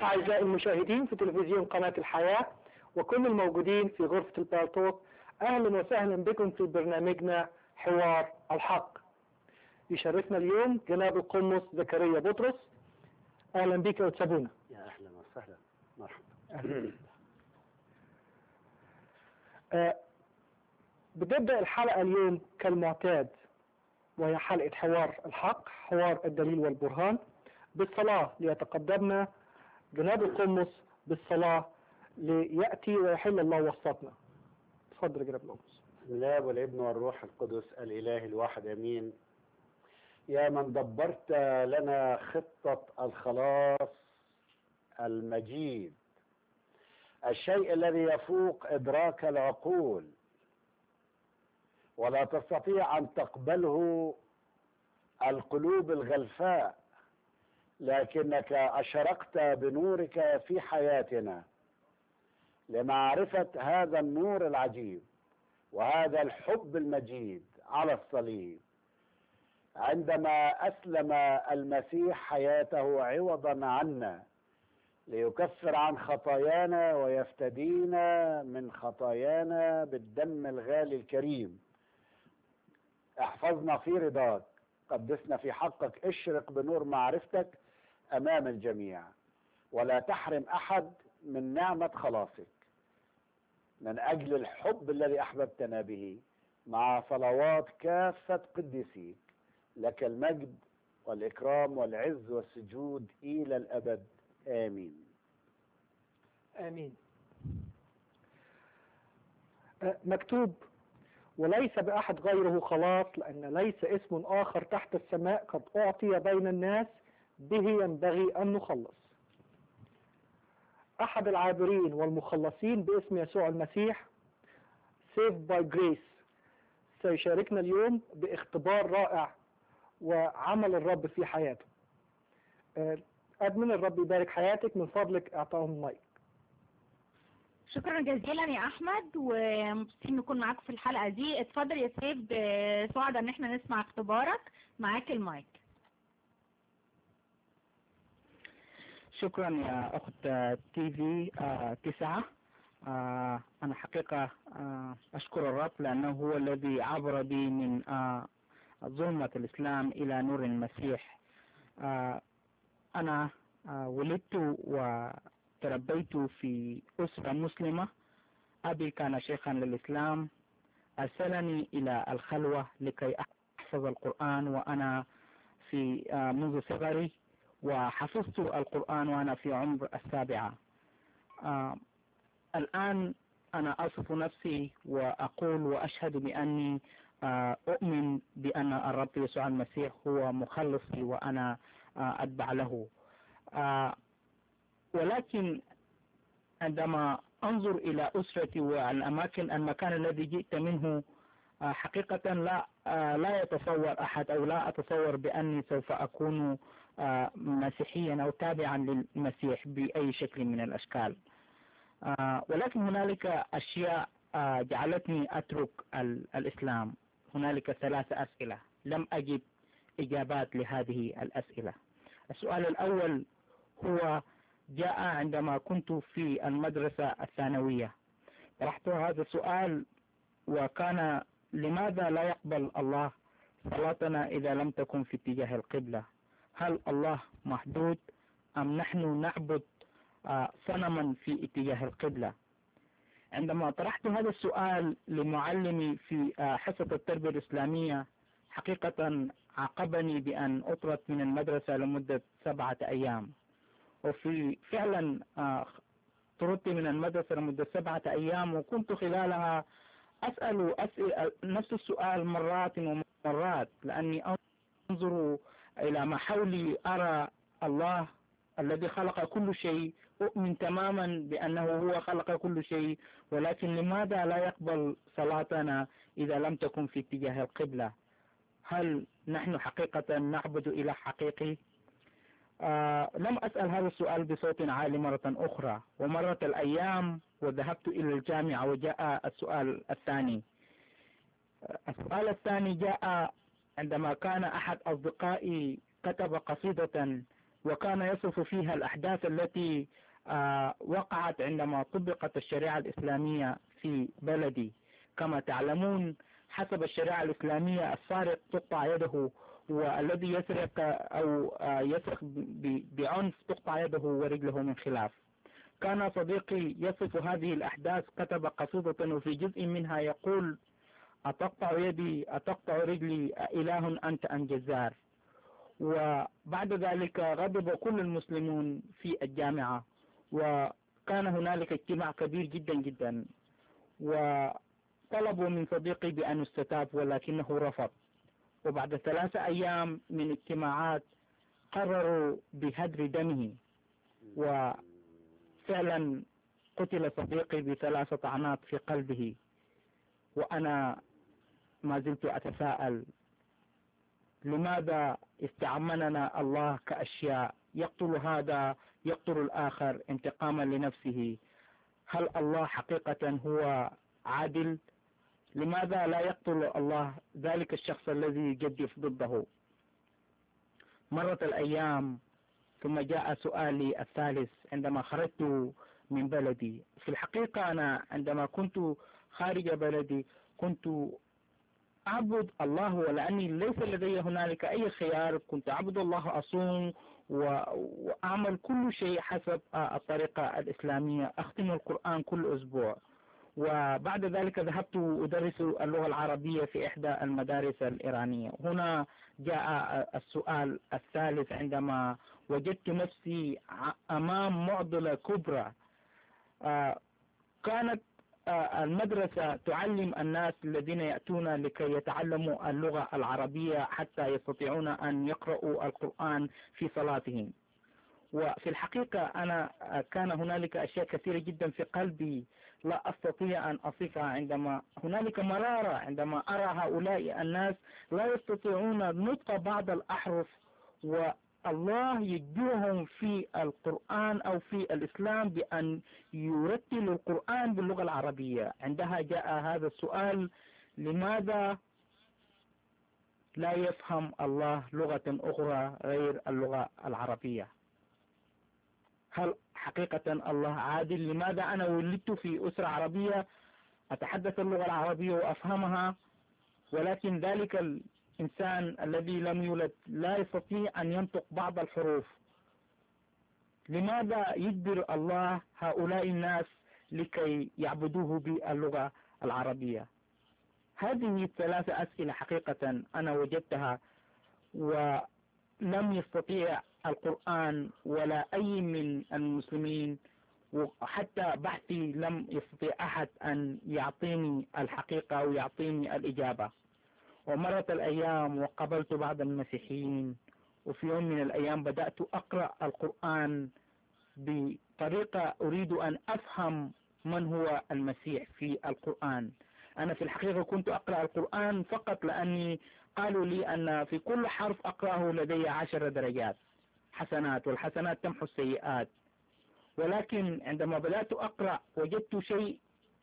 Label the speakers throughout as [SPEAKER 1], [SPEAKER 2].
[SPEAKER 1] أعزائي المشاهدين في تلفزيون قناة الحياة وكل الموجودين في غرفة البالتوك، أهلا وسهلا بكم في برنامجنا حوار الحق. يشرفنا اليوم جناب القمص زكريا بطرس. أهلا بك يا أتسابونا.
[SPEAKER 2] يا أهلا وسهلا، مرحبا.
[SPEAKER 1] بتبدأ الحلقة اليوم كالمعتاد، وهي حلقة حوار الحق، حوار الدليل والبرهان، بالصلاة ليتقدمنا جناب القمص بالصلاة ليأتي ويحل الله وسطنا. تفضل يا جناب القمص.
[SPEAKER 2] بسم الله والابن والروح القدس الإله الواحد أمين. يا من دبرت لنا خطة الخلاص المجيد، الشيء الذي يفوق إدراك العقول ولا تستطيع أن تقبله القلوب الغلفاء، لكنك أشرقت بنورك في حياتنا لمعرفة هذا النور العجيب وهذا الحب المجيد على الصليب، عندما أسلم المسيح حياته عوضا عنا ليكفر عن خطايانا ويفتدينا من خطايانا بالدم الغالي الكريم. احفظنا في رضاك، قدسنا في حقك، اشرق بنور معرفتك أمام الجميع، ولا تحرم أحد من نعمة خلاصك من أجل الحب الذي أحببتنا به، مع صلوات كافة قديسيك. لك المجد والإكرام والعز والسجود إلى الأبد، آمين.
[SPEAKER 1] آمين. مكتوب: وليس بأحد غيره خلاص، لأن ليس اسم آخر تحت السماء قد أعطي بين الناس به ينبغي أن نخلص. أحد العابرين والمخلصين باسم يسوع المسيح Saved by Grace سيشاركنا اليوم باختبار رائع وعمل الرب في حياته. أدمن الرب يبارك حياتك، من فضلك اعطاهم المايك.
[SPEAKER 3] شكرا جزيلا يا احمد، ومبسوطين نكون معاك في الحلقه دي. اتفضل يا سيد، سعداء ان احنا نسمع اختبارك. معاك المايك.
[SPEAKER 4] شكرا يا اخت تي في 9. انا حقيقة اشكر الرب لانه هو الذي عبر بي من ظلمة الاسلام الى نور المسيح. انا ولدت وتربيت في اسرة مسلمة. ابي كان شيخا للاسلام، ارسلني الى الخلوة لكي احفظ القرآن وانا في منذ صغري، وحفظت القرآن وأنا في عمر 7. الآن أنا أصف نفسي وأقول وأشهد بأني أؤمن بأن الرب يسوع المسيح هو مخلصي وأنا أتبع له. ولكن عندما أنظر إلى أسرتي المكان الذي جئت منه، حقيقة لا يتصور أحد أو لا أتصور بأني سوف أكون مسيحيا أو تابعا للمسيح بأي شكل من الأشكال. ولكن هنالك أشياء جعلتني أترك الإسلام. هنالك 3 أسئلة لم أجد إجابات لهذه الأسئلة. السؤال الأول هو جاء عندما كنت في المدرسة الثانوية. طرحت هذا السؤال، وكان: لماذا لا يقبل الله صلاتنا إذا لم تكن في اتجاه القبلة؟ هل الله محدود أم نحن نعبد صنما في اتجاه القبلة؟ عندما طرحت هذا السؤال لمعلمي في حصة التربية الإسلامية، حقيقة عاقبني بأن أطرد من المدرسة لمدة 7 أيام. وفي فعلا طردت من المدرسة لمدة 7 أيام، وكنت خلالها أسأل نفس السؤال مرات ومرات، لأني أنظر إلى ما حولي أرى الله الذي خلق كل شيء، أؤمن تماما بأنه هو خلق كل شيء، ولكن لماذا لا يقبل صلاتنا إذا لم تكن في اتجاه القبلة؟ هل نحن حقيقة نعبد إله حقيقي؟ لم أسأل هذا السؤال بصوت عالي مرة أخرى، ومرت الأيام وذهبت إلى الجامعة وجاء السؤال الثاني. السؤال الثاني جاء عندما كان أحد أصدقائي كتب قصيدة وكان يصف فيها الأحداث التي وقعت عندما طبقت الشريعة الإسلامية في بلدي. كما تعلمون حسب الشريعة الإسلامية السارق تقطع يده، والذي يسرق أو يسرق بعنف تقطع يده ورجله من خلاف. كان صديقي يصف هذه الأحداث، كتب قصيدة وفي جزء منها يقول: أتقطع يدي أتقطع رجلي إله أنت أم جزار. وبعد ذلك غضب كل المسلمون في الجامعة، وكان هنالك اجتماع كبير جدا جدا، وطلبوا من صديقي بأن يستتاب ولكنه رفض. وبعد 3 أيام من اجتماعات قرروا بهدر دمه، وفعلا قتل صديقي ب3 طعنات في قلبه. وأنا ما زلت أتساءل لماذا استعملنا الله كأشياء؟ يقتل هذا يقتل الآخر انتقاما لنفسه. هل الله حقيقة هو عادل؟ لماذا لا يقتل الله ذلك الشخص الذي يجدف ضده؟ مرت الأيام ثم جاء سؤالي الثالث عندما خرجت من بلدي. في الحقيقة أنا عندما كنت خارج بلدي كنت أعبد الله، ولأني ليس لدي هنالك أي خيار. كنت أعبد الله، أصوم وأعمل كل شيء حسب الطريقة الإسلامية، أختم القرآن كل أسبوع. وبعد ذلك ذهبت أدرس اللغة العربية في إحدى المدارس الإيرانية. هنا جاء السؤال الثالث عندما وجدت نفسي أمام معضلة كبرى. كانت المدرسة تعلم الناس الذين يأتون لكي يتعلموا اللغة العربية حتى يستطيعون أن يقرأوا القرآن في صلاتهم. وفي الحقيقة أنا كان هنالك أشياء كثيرة جدا في قلبي لا أستطيع أن أصفها، عندما هنالك مرارة عندما أرى هؤلاء الناس لا يستطيعون نطق بعض الأحرف، والله يجبرهم في القرآن أو في الإسلام بأن يرتلوا القرآن باللغة العربية. عندها جاء هذا السؤال: لماذا لا يفهم الله لغة أخرى غير اللغة العربية؟ هل حقيقة الله عادل؟ لماذا أنا ولدت في أسرة عربية أتحدث اللغة العربية وأفهمها، ولكن ذلك الإنسان الذي لم يولد لا يستطيع أن ينطق بعض الحروف؟ لماذا يجبر الله هؤلاء الناس لكي يعبدوه باللغة العربية؟ هذه 3 أسئلة حقيقة أنا وجدتها، ولم يستطيع القرآن ولا أي من المسلمين، وحتى بحثي لم يستطيع أحد أن يعطيني الحقيقة أو يعطيني الإجابة. ومرت الأيام وقابلت بعض المسيحيين، وفي يوم من الأيام بدأت أقرأ القرآن بطريقة أريد أن أفهم من هو المسيح في القرآن. أنا في الحقيقة كنت أقرأ القرآن فقط لأني قالوا لي أن في كل حرف أقرأه لدي 10 درجات حسنات، والحسنات تمحو السيئات. ولكن عندما بدأت أقرأ وجدت شيء،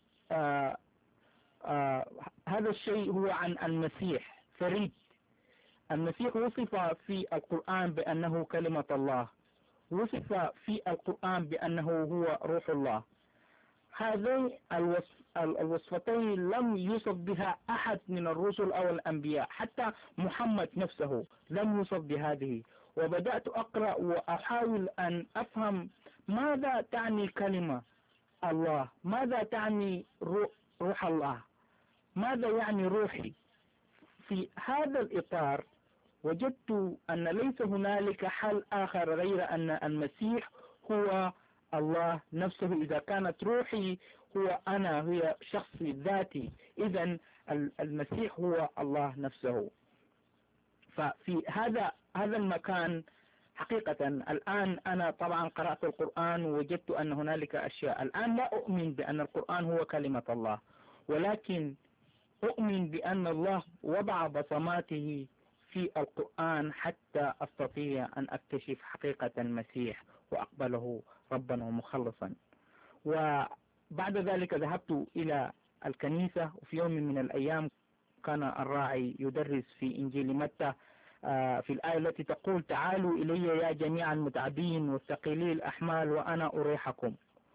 [SPEAKER 4] هذا الشيء هو عن المسيح فريد. المسيح وصف في القرآن بأنه كلمة الله، وصف في القرآن بأنه هو روح الله. هذين الوصفتين لم يوصف بها أحد من الرسل أو الأنبياء، حتى محمد نفسه لم يوصف بهذه. وبدأت أقرأ وأحاول أن أفهم ماذا تعني كلمة الله، ماذا تعني روح الله، ماذا يعني روحي. في هذا الإطار وجدت أن ليس هنالك حل آخر غير أن المسيح هو الله نفسه. إذا كانت روحي هو أنا، هي شخصي ذاتي، إذن المسيح هو الله نفسه. ففي هذا المكان حقيقة الآن أنا طبعا قرأت القرآن ووجدت أن هنالك أشياء. الآن لا أؤمن بأن القرآن هو كلمة الله، ولكن أؤمن بأن الله وضع بصماته في القرآن حتى أستطيع أن أكتشف حقيقة المسيح وأقبله ربا ومخلصا. وبعد ذلك ذهبت إلى الكنيسة، وفي يوم من الأيام كان الراعي يدرس في إنجيل متى في الآية التي تقول تعالوا إلي يا جميع المتعبين والثقيلي الأحمال وأنا أريحكم.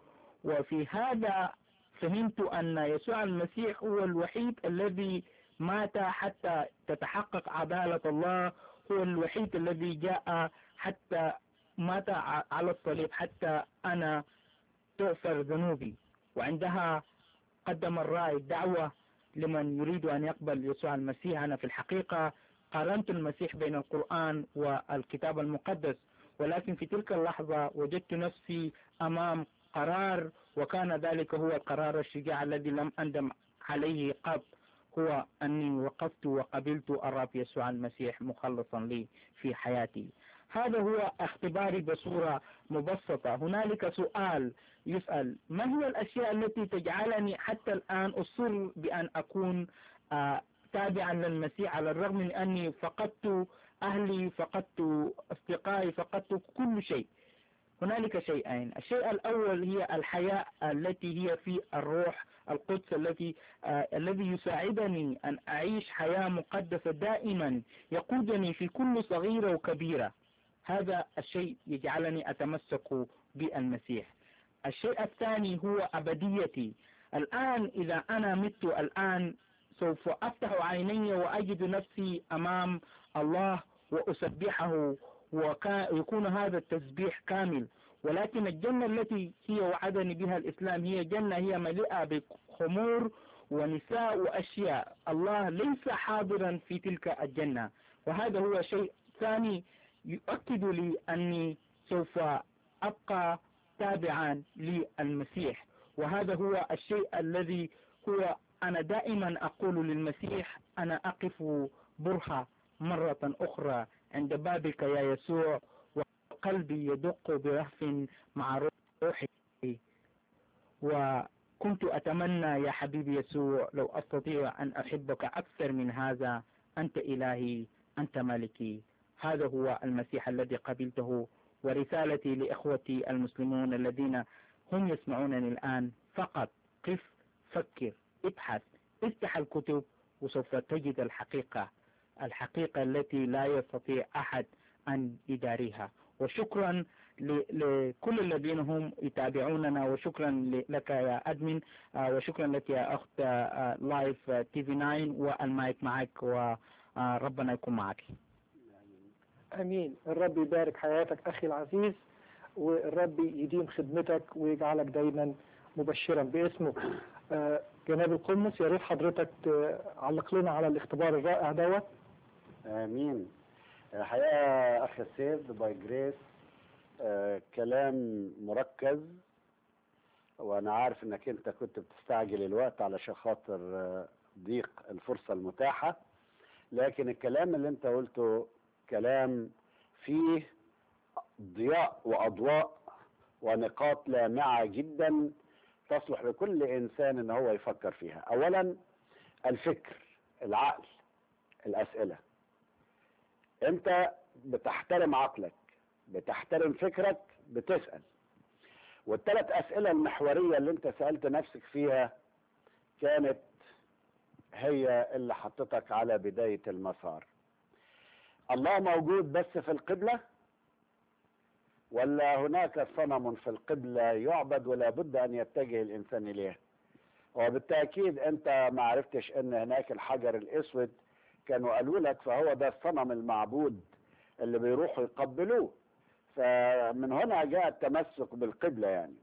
[SPEAKER 4] وفي هذا فهمت أن يسوع المسيح هو الوحيد الذي مات حتى تتحقق عدالة الله، هو الوحيد الذي جاء حتى مات على الصليب حتى أنا تغفر ذنوبي. وعندها قدم الراعي دعوة لمن يريد أن يقبل يسوع المسيح. أنا في الحقيقة قارنت المسيح بين القرآن والكتاب المقدس، ولكن في تلك اللحظة وجدت نفسي أمام قرار، وكان ذلك هو القرار الشجاع الذي لم أندم عليه قط، هو أني وقفت وقبلت الرب يسوع المسيح مخلصا لي في حياتي. هذا هو اختباري بصورة مبسطة. هنالك سؤال يسأل: ما هي الأشياء التي تجعلني حتى الآن أصر بأن أكون تابعا للمسيح على الرغم من أني فقدت أهلي، فقدت أصدقائي، فقدت كل شيء؟ هنالك شيئين. الشيء الأول هي الحياة التي هي في الروح القدس الذي يساعدني أن أعيش حياة مقدسة دائما، يقودني في كل صغيرة وكبيرة. هذا الشيء يجعلني أتمسك بالمسيح. الشيء الثاني هو أبديتي. الآن إذا أنا مت الآن سوف أفتح عيني وأجد نفسي أمام الله وأسبحه، ويكون هذا التسبيح كامل. ولكن الجنة التي هي وعدني بها الإسلام هي جنة هي مليئة بخمور ونساء وأشياء. الله ليس حاضرا في تلك الجنة، وهذا هو شيء ثاني يؤكد لي أني سوف أبقى تابعا للمسيح. وهذا هو الشيء الذي هو أنا دائما أقول للمسيح: أنا أقف برهة مرة أخرى عند بابك يا يسوع، وقلبي يدق برهف مع روحي. وكنت أتمنى يا حبيبي يسوع لو أستطيع أن أحبك أكثر من هذا. أنت إلهي، أنت ملكي. هذا هو المسيح الذي قبلته. ورسالتي لإخوتي المسلمون الذين هم يسمعونني الآن: فقط قف، فكر، ابحث، افتح الكتب، وسوف تجد الحقيقة التي لا يستطيع أحد أن يداريها. وشكرا لكل الذين هم يتابعوننا، وشكرا لك يا أدمن، وشكرا لك يا أخت لايف تي في 9، والمايك معك، وربنا يكون معك.
[SPEAKER 1] امين. الرب يبارك حياتك اخي العزيز، والرب يديم خدمتك ويجعلك دايما مبشرا باسمه. جناب القمص، يا ريت حضرتك تعلق لنا على الاختبار الرائع دوت.
[SPEAKER 2] امين. الحقيقه اخي السيد باي جريس كلام مركز، وانا عارف انك انت كنت بتستعجل الوقت علشان خاطر ضيق الفرصه المتاحه، لكن الكلام اللي انت قلته كلام فيه ضياء واضواء ونقاط لامعه جدا تصلح لكل انسان ان هو يفكر فيها. اولا الفكر، العقل، الاسئله. انت بتحترم عقلك، بتحترم فكرك، بتسال. والثلاث اسئله المحوريه اللي انت سالت نفسك فيها كانت هي اللي حطتك على بدايه المسار. الله موجود بس في القبله، ولا هناك صنم في القبله يعبد ولا بد ان يتجه الانسان اليه؟ وبالتاكيد انت ما عرفتش ان هناك الحجر الاسود كانوا قالوا لك فهو ده الصنم المعبود اللي بيروحوا يقبلوه. فمن هنا جاء التمسك بالقبله. يعني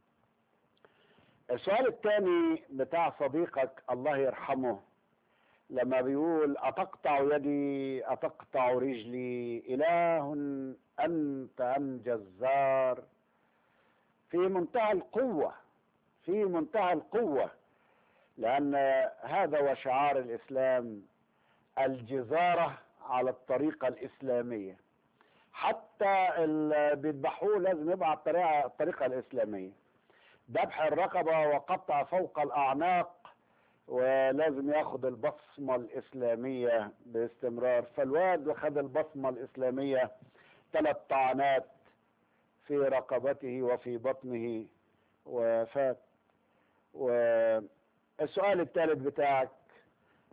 [SPEAKER 2] السؤال الثاني بتاع صديقك الله يرحمه لما بيقول: أتقطع يدي، أتقطع رجلي، إله أنت أم جزار. في منتهى القوة، في منتهى القوة، لأن هذا هو شعار الإسلام، الجزارة على الطريقة الإسلامية. حتى اللي بيذبحوه لازم يبقى على الطريقة الإسلامية، ذبح الرقبة وقطع فوق الأعناق، ولازم ياخد البصمة الإسلامية باستمرار. فالواد خد البصمة الإسلامية 3 طعنات في رقبته وفي بطنه وفات. والسؤال الثالث بتاعك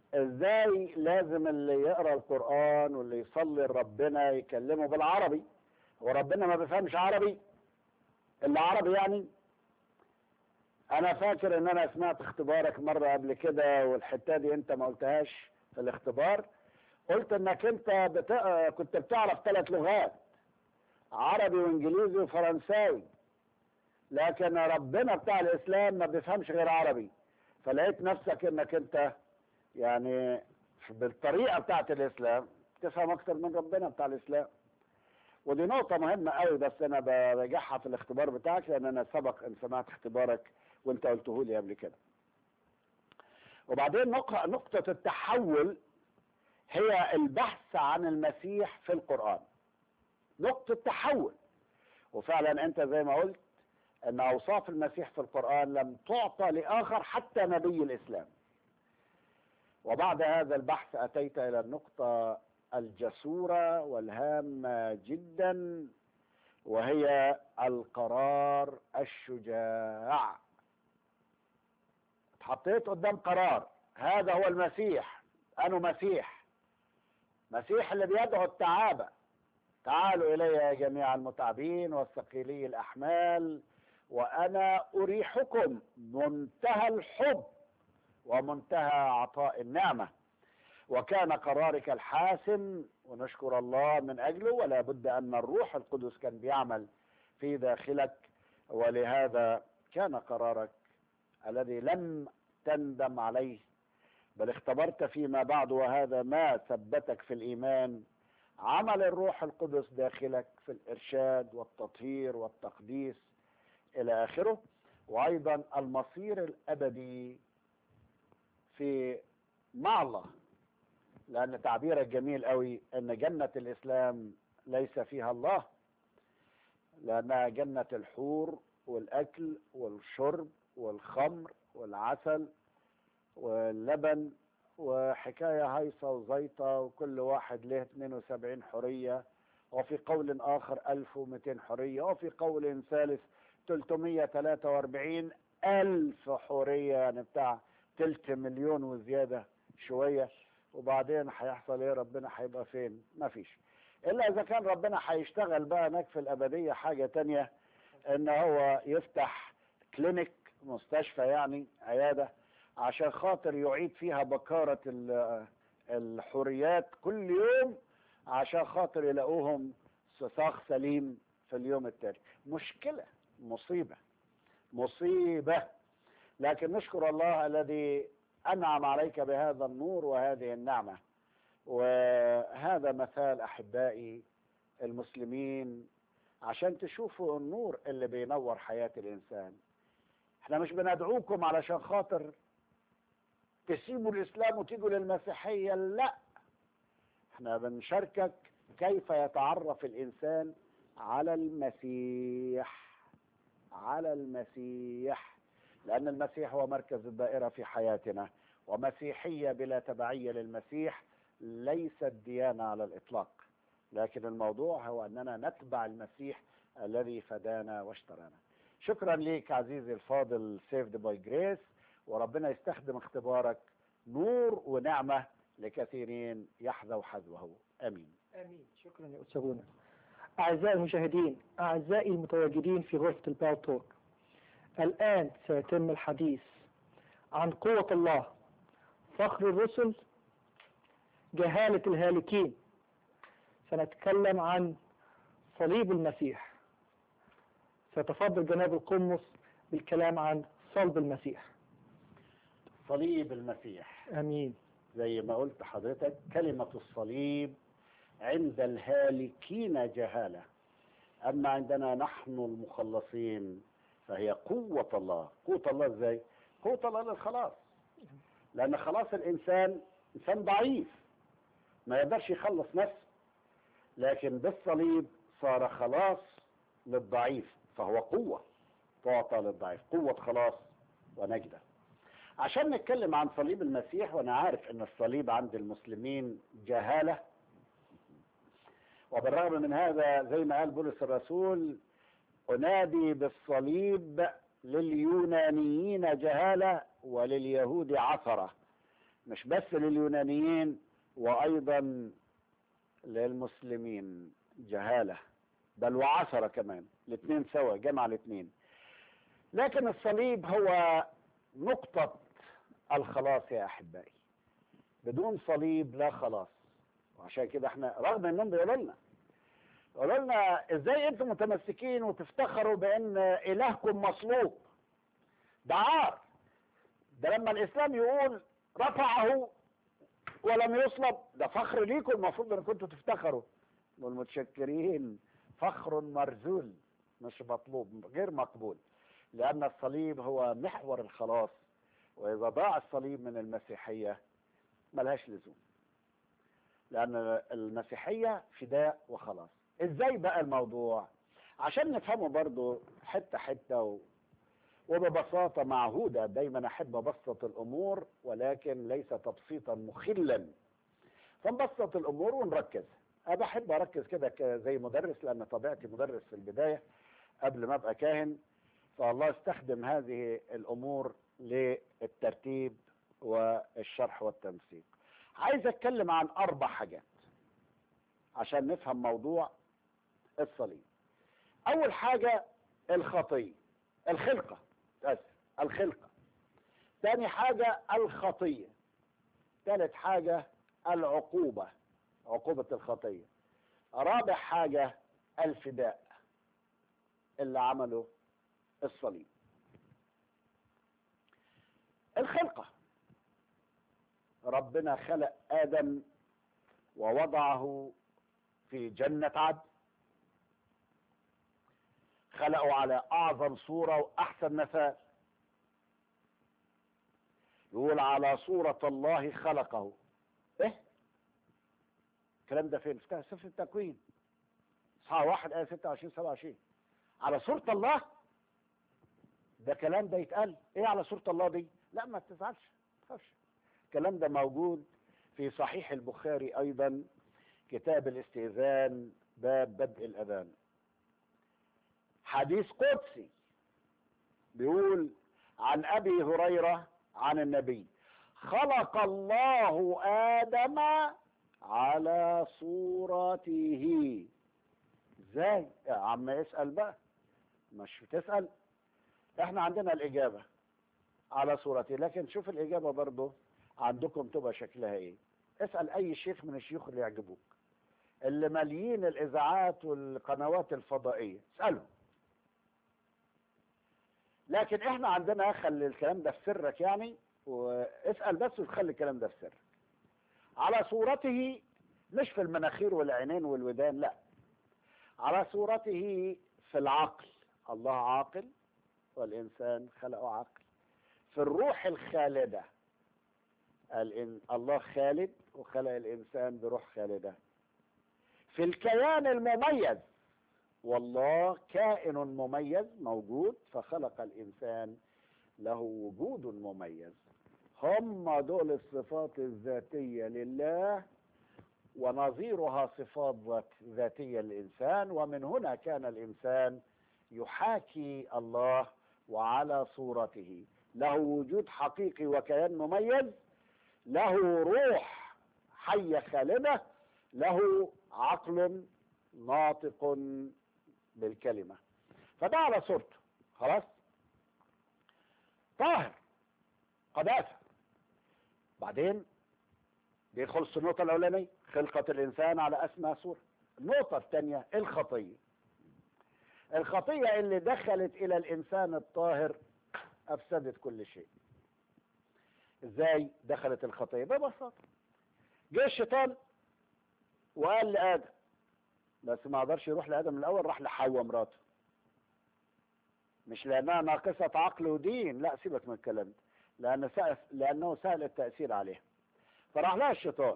[SPEAKER 2] ازاي لازم اللي يقرأ القرآن واللي يصلي لربنا يكلمه بالعربي، وربنا ما بيفهمش عربي الا عربي يعني؟ انا فاكر ان انا سمعت اختبارك مرة قبل كده، والحتة دي انت ما قلتهاش في الاختبار. قلت انك انت كنت بتعرف 3 لغات، عربي وانجليزي وفرنساوي، لكن ربنا بتاع الاسلام ما بيفهمش غير عربي. فلقيت نفسك انك انت يعني بالطريقة بتاعت الاسلام تفهم اكتر من ربنا بتاع الاسلام. ودي نقطة مهمة قوي، بس انا براجعها في الاختبار بتاعك، لان انا سبق ان سمعت اختبارك وانت قلته لي قبل كده. وبعدين نقطة التحول هي البحث عن المسيح في القرآن، نقطة تحول. وفعلا انت زي ما قلت ان اوصاف المسيح في القرآن لم تعطى لاخر حتى نبي الاسلام. وبعد هذا البحث اتيت الى النقطة الجسورة والهامة جدا، وهي القرار الشجاع. اتحطيت قدام قرار، هذا هو المسيح. أنا مسيح اللي بيدعو التعابة، تعالوا إلي يا جميع المتعبين والثقيلي الأحمال وأنا أريحكم. منتهى الحب ومنتهى عطاء النعمة. وكان قرارك الحاسم ونشكر الله من أجله، ولا بد أن الروح القدس كان بيعمل في داخلك، ولهذا كان قرارك الذي لم تندم عليه، بل اختبرت فيما بعد، وهذا ما ثبتك في الإيمان، عمل الروح القدس داخلك في الإرشاد والتطهير والتقديس إلى آخره، وأيضا المصير الأبدي في مع الله. لأن تعبيرك جميل قوي أن جنة الإسلام ليس فيها الله، لأنها جنة الحور والأكل والشرب والخمر والعسل واللبن وحكاية هيصة وزيطة، وكل واحد له 72 حرية، وفي قول آخر 1200 حرية، وفي قول ثالث 343 ألف حرية، يعني بتاع 3 مليون وزيادة شوية. وبعدين هيحصل ايه؟ ربنا هيبقى فين؟ ما فيش، الا اذا كان ربنا هيشتغل بقى هناك في الابدية حاجة تانية، ان هو يفتح كلينيك، مستشفى يعني، عيادة، عشان خاطر يعيد فيها بكارة الحريات كل يوم، عشان خاطر يلاقوهم ساق سليم في اليوم التالي. مشكلة، مصيبة. لكن نشكر الله الذي أنعم عليك بهذا النور وهذه النعمة. وهذا مثال أحبائي المسلمين، عشان تشوفوا النور اللي بينور حياة الإنسان. احنا مش بندعوكم علشان خاطر تسيبوا الإسلام وتيجوا للمسيحية، لا، احنا بنشاركك كيف يتعرف الإنسان على المسيح، لأن المسيح هو مركز الدائرة في حياتنا، ومسيحية بلا تبعية للمسيح ليست ديانة على الإطلاق، لكن الموضوع هو أننا نتبع المسيح الذي فدانا واشترانا. شكرا ليك عزيزي الفاضل سيفد باي جريس، وربنا يستخدم اختبارك نور ونعمة لكثيرين يحذو حذوه. آمين.
[SPEAKER 1] آمين. شكرا يا أستاذنا. أعزائي المشاهدين، أعزائي المتواجدين في غرفة البالتوك، الآن سيتم الحديث عن قوة الله، فخر الرسل، جهالة الهالكين. سنتكلم عن صليب المسيح. سيتفضل جناب القمص بالكلام عن صلب المسيح.
[SPEAKER 2] صليب المسيح.
[SPEAKER 1] امين.
[SPEAKER 2] زي ما قلت حضرتك، كلمة الصليب عند الهالكين جهالة، أما عندنا نحن المخلصين فهي قوة الله. قوة الله ازاي؟ قوة الله للخلاص، لأن خلاص الإنسان إنسان ضعيف ما يقدرش يخلص نفسه، لكن بالصليب صار خلاص للضعيف، فهو قوة تعطى للضعيف، قوة خلاص ونجدة. عشان نتكلم عن صليب المسيح، وانا عارف ان الصليب عند المسلمين جهالة، وبالرغم من هذا زي ما قال بولس الرسول: أنادي بالصليب لليونانيين جهالة ولليهود عثرة. مش بس لليونانيين وأيضا للمسلمين جهالة، بل وعثرة كمان، الاثنين سوا، جمع الاثنين. لكن الصليب هو نقطة الخلاص يا أحبائي. بدون صليب لا خلاص. وعشان كده احنا رغم انهم بيقولوا لنا ازاي انتم متمسكين وتفتخروا بان الهكم مصلوب؟ ده عار. ده لما الاسلام يقول رفعه ولم يصلب، ده فخر ليكم، المفروض ان كنتوا تفتخروا. والمتشكرين، فخر مرذول مش مطلوب، غير مقبول، لان الصليب هو محور الخلاص. واذا ضاع الصليب من المسيحية ملهاش لزوم، لان المسيحية فداء وخلاص. ازاي بقى الموضوع؟ عشان نفهمه برضو حتة حتة وببساطة معهودة. دايما احب ابسط الامور، ولكن ليس تبسيطا مخلا، فنبسط الامور ونركز. انا بحب اركز كده زي مدرس، لان طبيعتي مدرس في البداية قبل ما ابقى كاهن. فالله استخدم هذه الامور للترتيب والشرح والتنسيق. عايز اتكلم عن 4 حاجات عشان نفهم موضوع الصليب. اول حاجة الخطية، الخلقة، الخلقة. ثاني حاجة الخطية. ثالث حاجة العقوبة، عقوبة الخطية. رابع حاجة الفداء اللي عمله الصليب. الخلقة، ربنا خلق آدم ووضعه في جنة عدن، خلقه على أعظم صورة وأحسن مثال. يقول على صورة الله خلقه. إيه؟ الكلام ده فين؟ في سفر التكوين إصحاح 1 آية 26 27. على صورة الله؟ ده كلام ده يتقال إيه على صورة الله دي؟ لا ما تزعلش، ما تخافش. الكلام ده موجود في صحيح البخاري أيضا، كتاب الاستئذان، باب بدء الأذان. حديث قدسي بيقول عن أبي هريرة عن النبي: خلق الله آدم على صورته. ازاي يا عم؟ اسأل بقى، مش بتسأل. احنا عندنا الإجابة على صورته، لكن شوف الإجابة برضو عندكم تبقى شكلها ايه. اسأل أي شيخ من الشيوخ اللي يعجبوك، اللي ماليين الإذاعات والقنوات الفضائية، اسألهم. لكن احنا عندنا خلي الكلام ده في سرك يعني، واسأل بس وتخلي الكلام ده في سرك. على صورته، مش في المناخير والعينين والودان، لا، على صورته في العقل. الله عاقل والإنسان خلقه عقل. في الروح الخالدة، الله خالد وخلق الإنسان بروح خالدة. في الكيان المميز، والله كائن مميز موجود، فخلق الإنسان له وجود مميز. هم دول الصفات الذاتية لله، ونظيرها صفات ذاتية للإنسان. ومن هنا كان الإنسان يحاكي الله، وعلى صورته، له وجود حقيقي وكيان مميز، له روح حية خالدة، له عقل ناطق بالكلمة. فده على صورته، خلاص، طاهر، قداسة. بعدين بيخلص النقطة الأولانية، خلقة الإنسان على أسمى صورة. النقطة الثانية الخطية. الخطية اللي دخلت إلى الإنسان الطاهر أفسدت كل شيء. إزاي دخلت الخطية؟ ببساطة، جه الشيطان وقال لآدم، بس ما قدرش يروح لآدم الأول، راح لحواء مراته. مش لأنها ناقصة عقل ودين، لا، سيبك من الكلام ده، لأنه سهل التأثير عليها. فراح لها الشيطان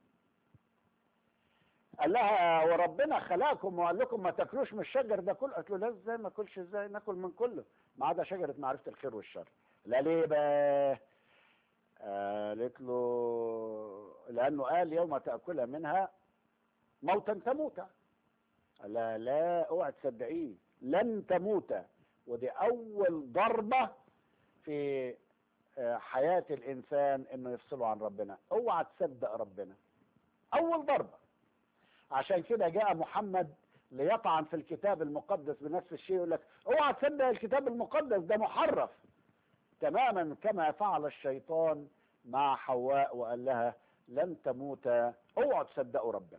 [SPEAKER 2] قال لها: وربنا خلقكم وقال لكم ما تاكلوش من الشجر ده كله. قالت له: لا، ازاي ما اكلش؟ ازاي ناكل من كله ما عدا شجرة معرفة الخير والشر؟ لا، ليه بقى؟ قالت له: لأنه قال يوم تأكل منها موتا تموتا. لا لا، اوعى تصدقيه، لن تموت. ودي أول ضربة في حياة الإنسان إنه يفصله عن ربنا. اوعى تصدق ربنا أول ضربة. عشان كده جاء محمد ليطعن في الكتاب المقدس بنفس الشيء، يقول لك اوعى تصدق الكتاب المقدس ده محرف، تماما كما فعل الشيطان مع حواء وقال لها لن تموتا، اوعوا تصدقوا ربنا.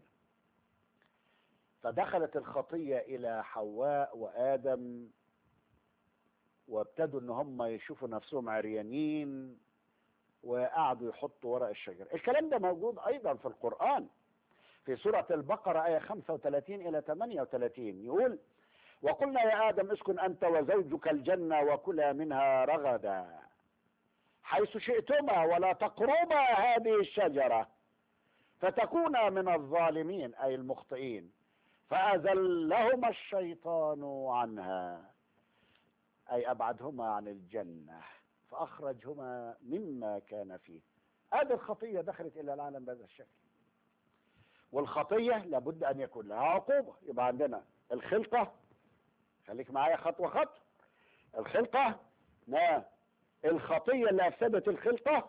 [SPEAKER 2] فدخلت الخطية إلى حواء وآدم، وابتدوا ان هم يشوفوا نفسهم عريانين، وقعدوا يحطوا ورق الشجر. الكلام ده موجود ايضا في القرآن في سورة البقرة آية 35 إلى 38، يقول وقلنا يا آدم اسكن أنت وزوجك الجنة وكلا منها رغدا حيث شئتما ولا تقربا هذه الشجرة فتكونا من الظالمين أي المخطئين. فأزلهما الشيطان عنها أي أبعدهما عن الجنة فأخرجهما مما كان فيه. هذه الخطية دخلت إلى العالم بهذا الشكل، والخطية لابد أن يكون لها عقوبة. يبقى عندنا الخلقة، خليك معايا خطوة خطوة. الخلقة، الخطية اللي أفسدت الخلقة،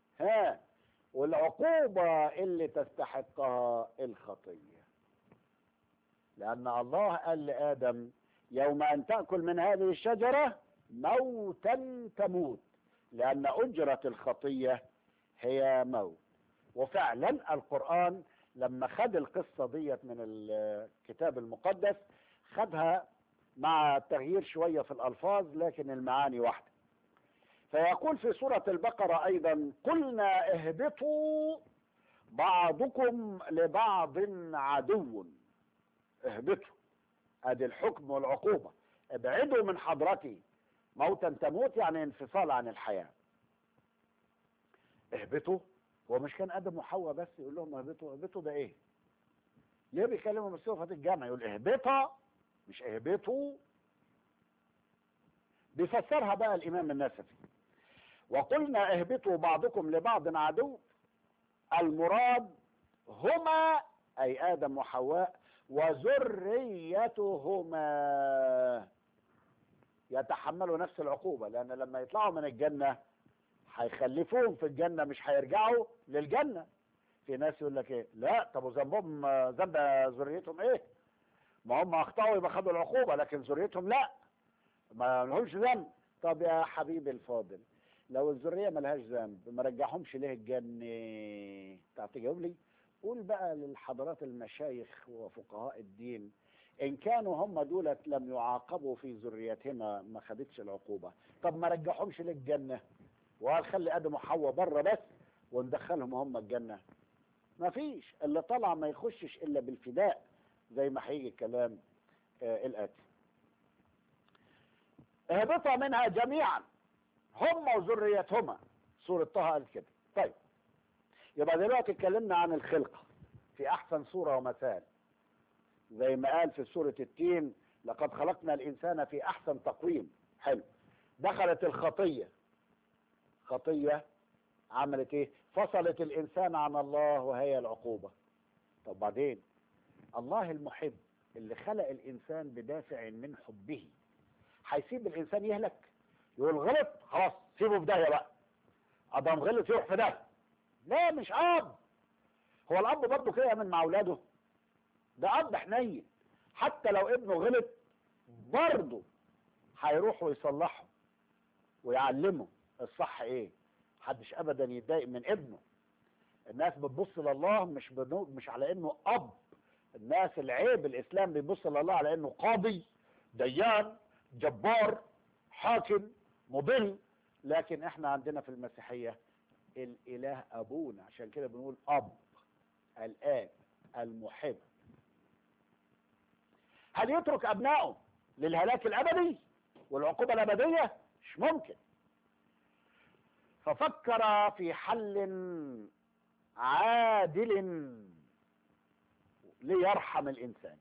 [SPEAKER 2] والعقوبة اللي تستحقها الخطية. لأن الله قال لآدم يوم أن تأكل من هذه الشجرة موتا تموت، لأن أجرة الخطية هي موت. وفعلا القرآن لما خد القصة ديت من الكتاب المقدس خدها مع تغيير شوية في الألفاظ لكن المعاني واحدة. فيقول في سورة البقرة أيضا قلنا اهبطوا بعضكم لبعض عدو. اهبطوا، ادي الحكم والعقوبة. ابعدوا من حضرتي، موتا تموت يعني انفصال عن الحياة. اهبطوا، هو مش كان ادم وحواء بس يقول لهم اهبطوا؟ اهبطوا ده ايه؟ ليه بيكلموا بصيغة الجمع؟ يقول اهبطا مش اهبطوا. بيفسرها بقى الامام النسفي وقلنا اهبطوا بعضكم لبعض عدو، المراد هما اي ادم وحواء وذريتهما يتحملوا نفس العقوبة، لان لما يطلعوا من الجنة هيخلفوهم في الجنة مش هيرجعوا للجنة. في ناس يقول لك ايه، لا طب وذنبهم ذنب ذريتهم ايه؟ ما هم اخطأوا يبقى خدوا العقوبة، لكن ذريتهم لا، ما لهمش ذنب. طب يا حبيبي الفاضل، لو الذرية ما لهاش ذنب ما رجعهمش ليه الجنة؟ تعرف تجاوب لي؟ قول بقى للحضرات المشايخ وفقهاء الدين ان كانوا هم دولت لم يعاقبوا في ذريتهما ما خدتش العقوبة، طب ما رجعهمش ليه الجنة؟ وقال خلي ادم وحواء بره بس وندخلهم هم الجنة؟ ما فيش، اللي طلع ما يخشش الا بالفداء زي ما هيجي الكلام الاتي. اهبطا منها جميعا هم وذريتهما، سورة طه قال كده. طيب يبقى دلوقتي اتكلمنا عن الخلقة في احسن صورة ومثال، زي ما قال في سورة التين لقد خلقنا الانسان في احسن تقويم. حلو. دخلت الخطية، خطية عملت ايه؟ فصلت الانسان عن الله وهي العقوبة. طب بعدين الله المحب اللي خلق الانسان بدافع من حبه هيسيب الانسان يهلك؟ يقول غلط خلاص سيبه في داهية بقى، ادم غلط يروح في ده؟ لا، مش اب. هو الاب برضه كده يعمل مع اولاده؟ ده اب حنين، حتى لو ابنه غلط برضه هيروح ويصلحه ويعلمه الصح ايه. محدش ابدا يتضايق من ابنه. الناس بتبص لله مش على انه اب. الناس العيب الاسلام بيبص لله على انه قاضي، ديان، جبار، حاكم، مضل. لكن احنا عندنا في المسيحية الاله ابونا، عشان كده بنقول اب، الاب المحب. هل يترك ابنائه للهلاك الابدي والعقوبة الابدية؟ مش ممكن. ففكر في حل عادل ليرحم الانسان.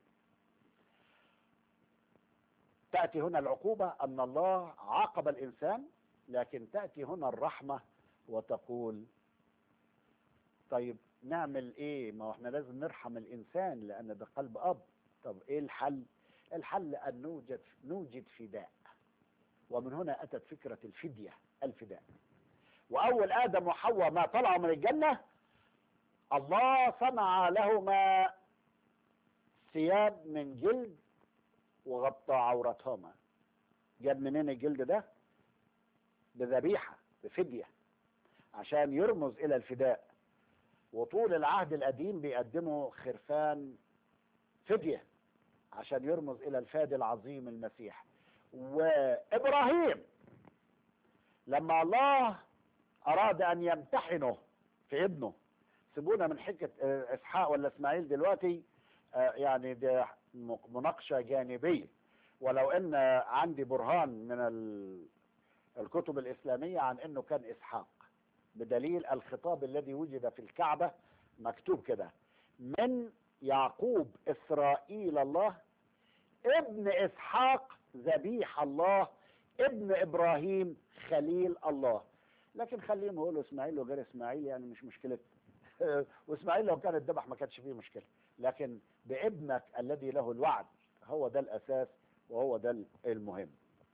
[SPEAKER 2] تأتي هنا العقوبة ان الله عاقب الانسان، لكن تأتي هنا الرحمة وتقول طيب نعمل ايه؟ ما احنا لازم نرحم الانسان لان ده قلب اب. طب ايه الحل؟ الحل ان نوجد فداء. ومن هنا اتت فكرة الفدية، الفداء. وأول آدم وحواء ما طلعوا من الجنة الله صنع لهما ثياب من جلد وغطى عورتهما. جاب منين الجلد ده؟ بذبيحة، بفدية، عشان يرمز إلى الفداء. وطول العهد القديم بيقدموا خرفان فدية عشان يرمز إلى الفادي العظيم المسيح. وإبراهيم لما الله أراد أن يمتحنه في ابنه، سيبونا من حكة إسحاق ولا إسماعيل دلوقتي، يعني دي مناقشة جانبية، ولو أن عندي برهان من الكتب الإسلامية عن أنه كان إسحاق، بدليل الخطاب الذي وجد في الكعبة مكتوب كده: من يعقوب إسرائيل الله، ابن إسحاق ذبيح الله، ابن إبراهيم خليل الله. لكن خليهم يقولوا إسماعيل وغير إسماعيل، يعني مش مشكلة. وإسماعيل لو كان اتذبح ما كانش فيه مشكلة، لكن بابنك الذي له الوعد هو ده الأساس وهو ده المهم.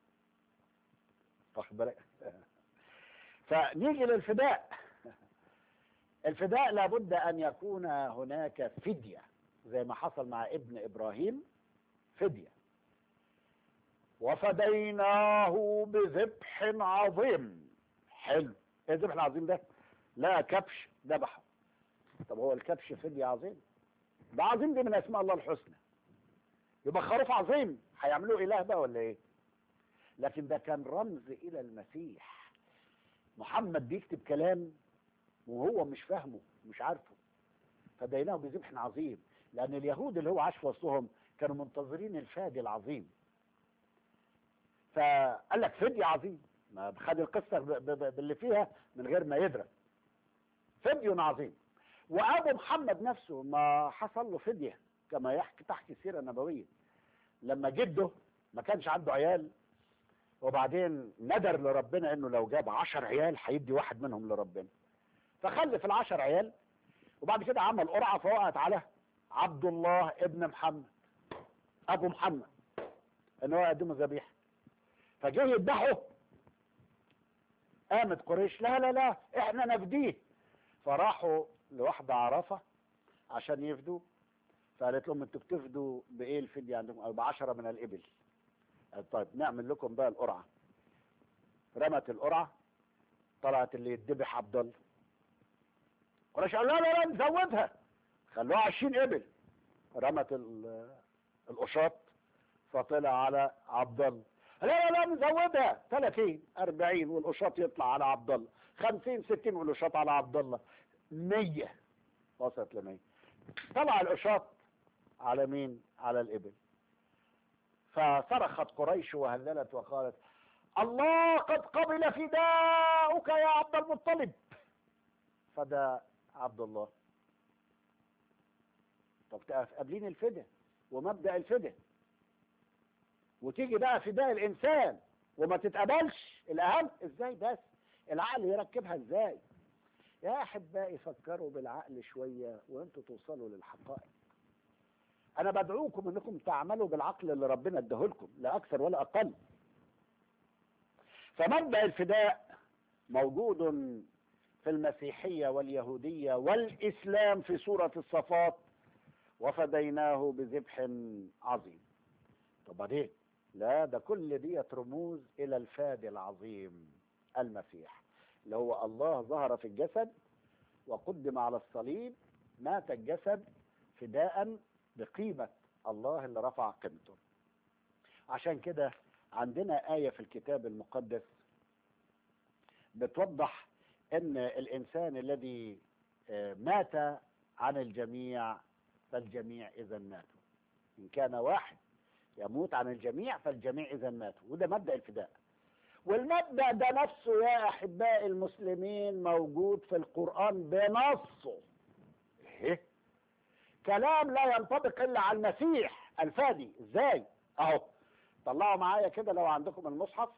[SPEAKER 2] واخد بالك؟ فنيجي للفداء. الفداء لابد أن يكون هناك فدية، زي ما حصل مع ابن إبراهيم، فدية. وفديناه بذبح عظيم. حلو، ايه الذبح العظيم ده؟ لا كبش ذبحه. طب هو الكبش فدية عظيم؟ ده عظيم، دي من اسماء الله الحسنى. يبقى خروف عظيم هيعملوه اله بقى ولا ايه؟ لكن ده كان رمز الى المسيح. محمد بيكتب كلام وهو مش فاهمه، مش عارفه. فديناه بذبح عظيم، لان اليهود اللي هو عاش في وسطهم كانوا منتظرين الفادي العظيم. فقال لك فدية عظيم، ما خد القصة باللي فيها من غير ما يدرك. فدي عظيم. وابو محمد نفسه ما حصل له فدية، كما تحكي السيرة النبوية، لما جده ما كانش عنده عيال، وبعدين ندر لربنا انه لو جاب 10 عيال هيدي واحد منهم لربنا، فخلف ال10 عيال، وبعد كده عمل قرعة فوقعت على عبد الله ابن محمد ابو محمد ان هو يقدمه ذبيحة. فجه يذبحه، قامت قريش لا لا لا احنا نفديه. فراحوا لواحدة عرفة عشان يفدوا، فقالت لهم انتوا بتفدوا بايه الفدية عندكم؟ ب10 من الابل. طيب نعمل لكم بقى القرعة. رمت القرعة، طلعت اللي يتذبح عبد الله. قريش قال لا لا لا نزودها، خلوها 20 ابل. رمت القشاط، فطلع على عبد الله. لا لا لا نزودها 30 40 والقشاط يطلع على عبد الله، 50 60 والقشاط على عبد الله، 100 وصلت ل100. طلع القشاط على مين؟ على الابل. فصرخت قريش وهللت وقالت: الله قد قبل فداؤك يا عبد المطلب. فدا عبد الله. طب قابلين الفداء ومبدأ الفداء، وتيجي بقى فداء الانسان وما تتقبلش. الاهم ازاي بس العقل يركبها ازاي؟ يا احبائي فكروا بالعقل شوية وانتوا توصلوا للحقائق. انا بدعوكم انكم تعملوا بالعقل اللي ربنا اداهولكم، لا اكثر ولا اقل. فمبدأ الفداء موجود في المسيحية واليهودية والاسلام في سورة الصفات: وفديناه بذبح عظيم. طب بعدين لا، ده كل دي رموز الى الفادي العظيم المسيح، اللي هو الله ظهر في الجسد وقدم على الصليب، مات الجسد فداء بقيمة الله اللي رفع قيمته. عشان كده عندنا آية في الكتاب المقدس بتوضح ان الانسان الذي مات عن الجميع فالجميع اذا ماتوا. ان كان واحد يموت عن الجميع فالجميع اذا ماتوا. وده مبدأ الفداء. والمبدأ ده نفسه يا احبائي المسلمين موجود في القرآن بنصه. ايه؟ كلام لا ينطبق الا على المسيح الفادي. ازاي؟ اهو طلعوا معايا كده لو عندكم المصحف،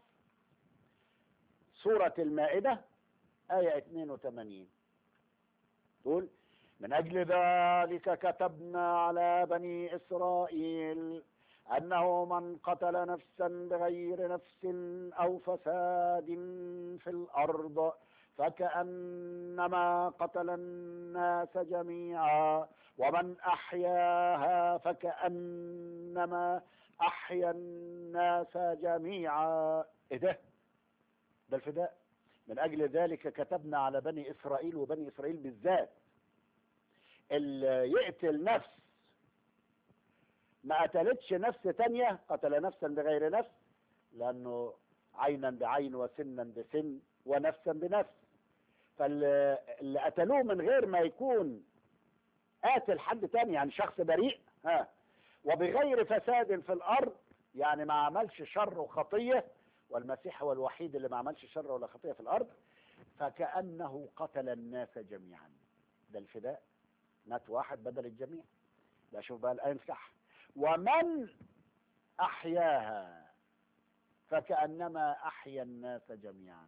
[SPEAKER 2] سورة المائدة آية 82 تقول: من أجل ذلك كتبنا على بني إسرائيل أنه من قتل نفسا بغير نفس أو فساد في الأرض فكأنما قتل الناس جميعا، ومن أحياها فكأنما أحيا الناس جميعا. إيه ده؟ ده الفداء. من أجل ذلك كتبنا على بني إسرائيل، وبني إسرائيل بالذات، اللي يقتل نفس ما قتلتش نفس تانية قتل نفسا بغير نفس، لأنه عينا بعين وسنا بسن ونفسا بنفس. فاللي قتلوه من غير ما يكون قاتل حد تاني، يعني شخص بريء، وبغير فساد في الأرض، يعني ما عملش شر وخطية، والمسيح هو الوحيد اللي ما عملش شر ولا خطية في الأرض، فكأنه قتل الناس جميعا. ده الفداء، مات واحد بدل الجميع. لا شوف بقى الآية صح، ومن أحياها فكأنما أحيا الناس جميعا.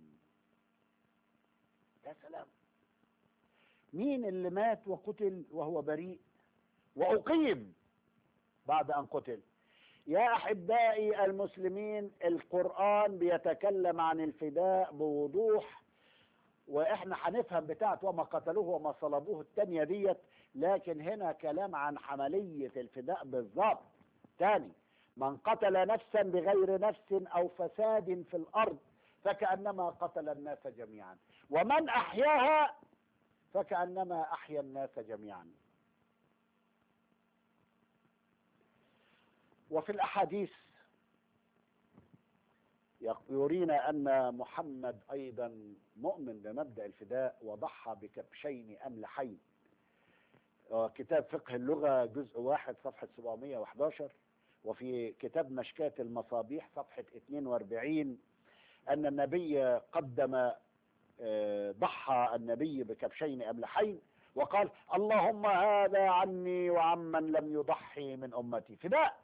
[SPEAKER 2] يا سلام، مين اللي مات وقتل وهو بريء وأقيم بعد أن قتل؟ يا أحبائي المسلمين، القرآن بيتكلم عن الفداء بوضوح، وإحنا هنفهم بتاعت وما قتلوه وما صلبوه التانية ديت، لكن هنا كلام عن عملية الفداء بالضبط. تاني، من قتل نفسا بغير نفس أو فساد في الأرض فكأنما قتل الناس جميعا، ومن أحياها فكأنما أحيا الناس جميعا. وفي الأحاديث يرينا أن محمد أيضا مؤمن بمبدأ الفداء، وضحى بكبشين أملحين. كتاب فقه اللغة جزء 1 صفحة 711، وفي كتاب مشكاة المصابيح صفحة 42 أن النبي قدم ضحى النبي بكبشين أملحين وقال: اللهم هذا عني وعمن لم يضحي من أمتي. فداء.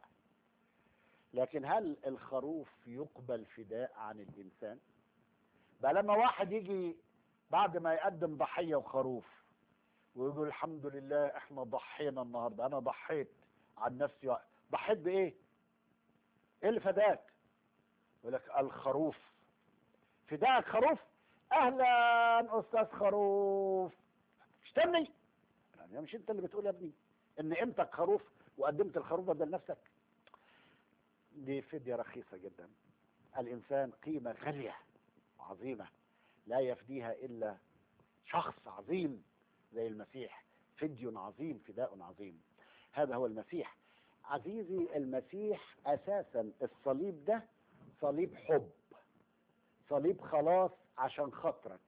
[SPEAKER 2] لكن هل الخروف يقبل فداء عن الإنسان؟ بقى لما واحد يجي بعد ما يقدم ضحية وخروف ويقول الحمد لله احنا ضحينا النهاردة، انا ضحيت عن نفسي، ضحيت بايه؟ ايه اللي فداك؟ يقول لك الخروف. فداك خروف؟ اهلا استاذ خروف، اشتمني يعني، مش انت اللي بتقول يا ابني ان قيمتك خروف وقدمت الخروف بدل نفسك؟ دي فدية رخيصة جدا. الانسان قيمة غالية عظيمة لا يفديها الا شخص عظيم زي المسيح. فدي عظيم، فداء عظيم. هذا هو المسيح. عزيزي، المسيح اساسا الصليب ده صليب حب، صليب خلاص عشان خاطرك.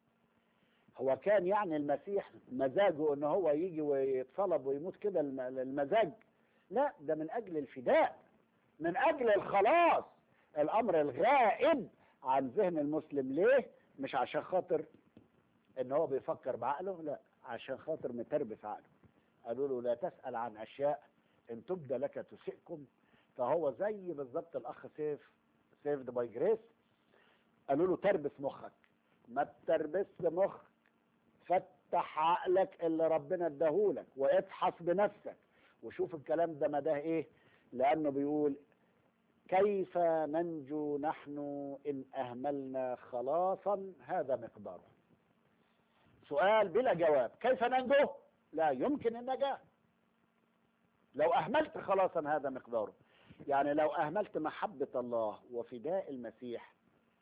[SPEAKER 2] هو كان يعني المسيح مزاجه ان هو يجي ويتصلب ويموت كده المزاج؟ لا، ده من اجل الفداء، من اجل الخلاص. الامر الغائب عن ذهن المسلم. ليه؟ مش عشان خاطر ان هو بيفكر بعقله، لا، عشان خاطر متربس عقله. قالوا له لا تسأل عن اشياء ان تبدى لك تسئكم. فهو زي بالظبط الاخ سيفد باي جريس، قالوا له تربس مخك. ما تربس مخك، فتح عقلك اللي ربنا اداهولك وابحث بنفسك وشوف الكلام ده مداه ايه. لانه بيقول كيف ننجو نحن ان اهملنا خلاصا هذا مقداره. سؤال بلا جواب. كيف ننجو؟ لا يمكن النجاة لو اهملت خلاصا هذا مقداره. يعني لو اهملت محبة الله وفداء المسيح،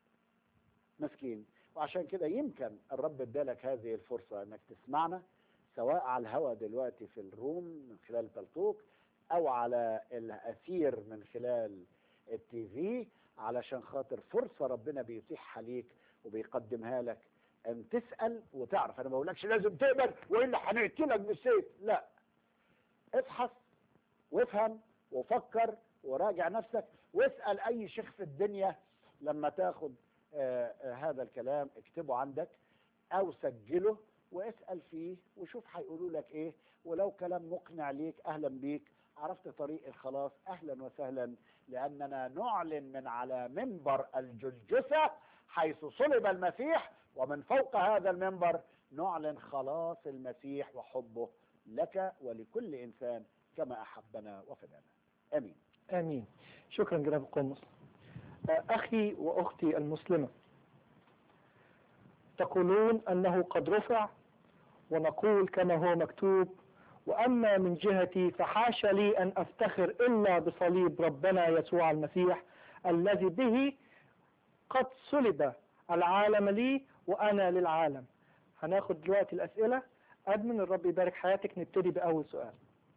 [SPEAKER 2] مسكين. وعشان كده يمكن الرب ادالك هذه الفرصة انك تسمعنا، سواء على الهواء دلوقتي في الروم من خلال تلتوك، او على الاثير من خلال التي في، علشان خاطر فرصة ربنا بيتيحها ليك وبيقدمها لك ان تسأل وتعرف. انا ما بقولكش لازم تقبل والا هنقتلك بالسيف، لا. ابحث وافهم وفكر وراجع نفسك واسأل اي شيخ في الدنيا. لما تاخد هذا الكلام اكتبه عندك او سجله واسأل فيه وشوف هيقولوا لك ايه. ولو كلام مقنع ليك اهلا بيك، عرفت طريق الخلاص اهلا وسهلا. لاننا نعلن من على منبر الجلجثة حيث صلب المسيح، ومن فوق هذا المنبر نعلن خلاص المسيح وحبه لك ولكل انسان كما احبنا وفدانا. امين.
[SPEAKER 1] آمين. شكرا جناب القمص. أخي وأختي المسلمة، تقولون أنه قد رفع، ونقول كما هو مكتوب: وأما من جهتي فحاشا لي أن أفتخر إلا بصليب ربنا يسوع المسيح الذي به قد صلب العالم لي وأنا للعالم. هناخد دلوقتي الأسئلة. أدمن، الرب يبارك حياتك. نبتدي بأول سؤال.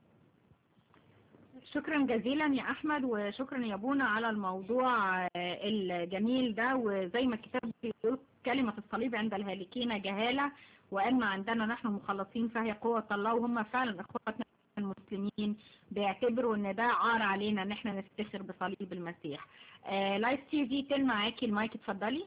[SPEAKER 3] شكرا جزيلا يا أحمد، وشكرا يا بونا على الموضوع الجميل ده. وزي ما الكتاب بيقول: كلمة الصليب عند الهالكين جهالة، وأما عندنا نحن مخلصين فهي قوة الله. وهم فعلا إخواتنا المسلمين بيعتبروا إن ده عار علينا إن احنا نفتخر بصليب المسيح. لايف تي في 10 معاكي المايك، اتفضلي.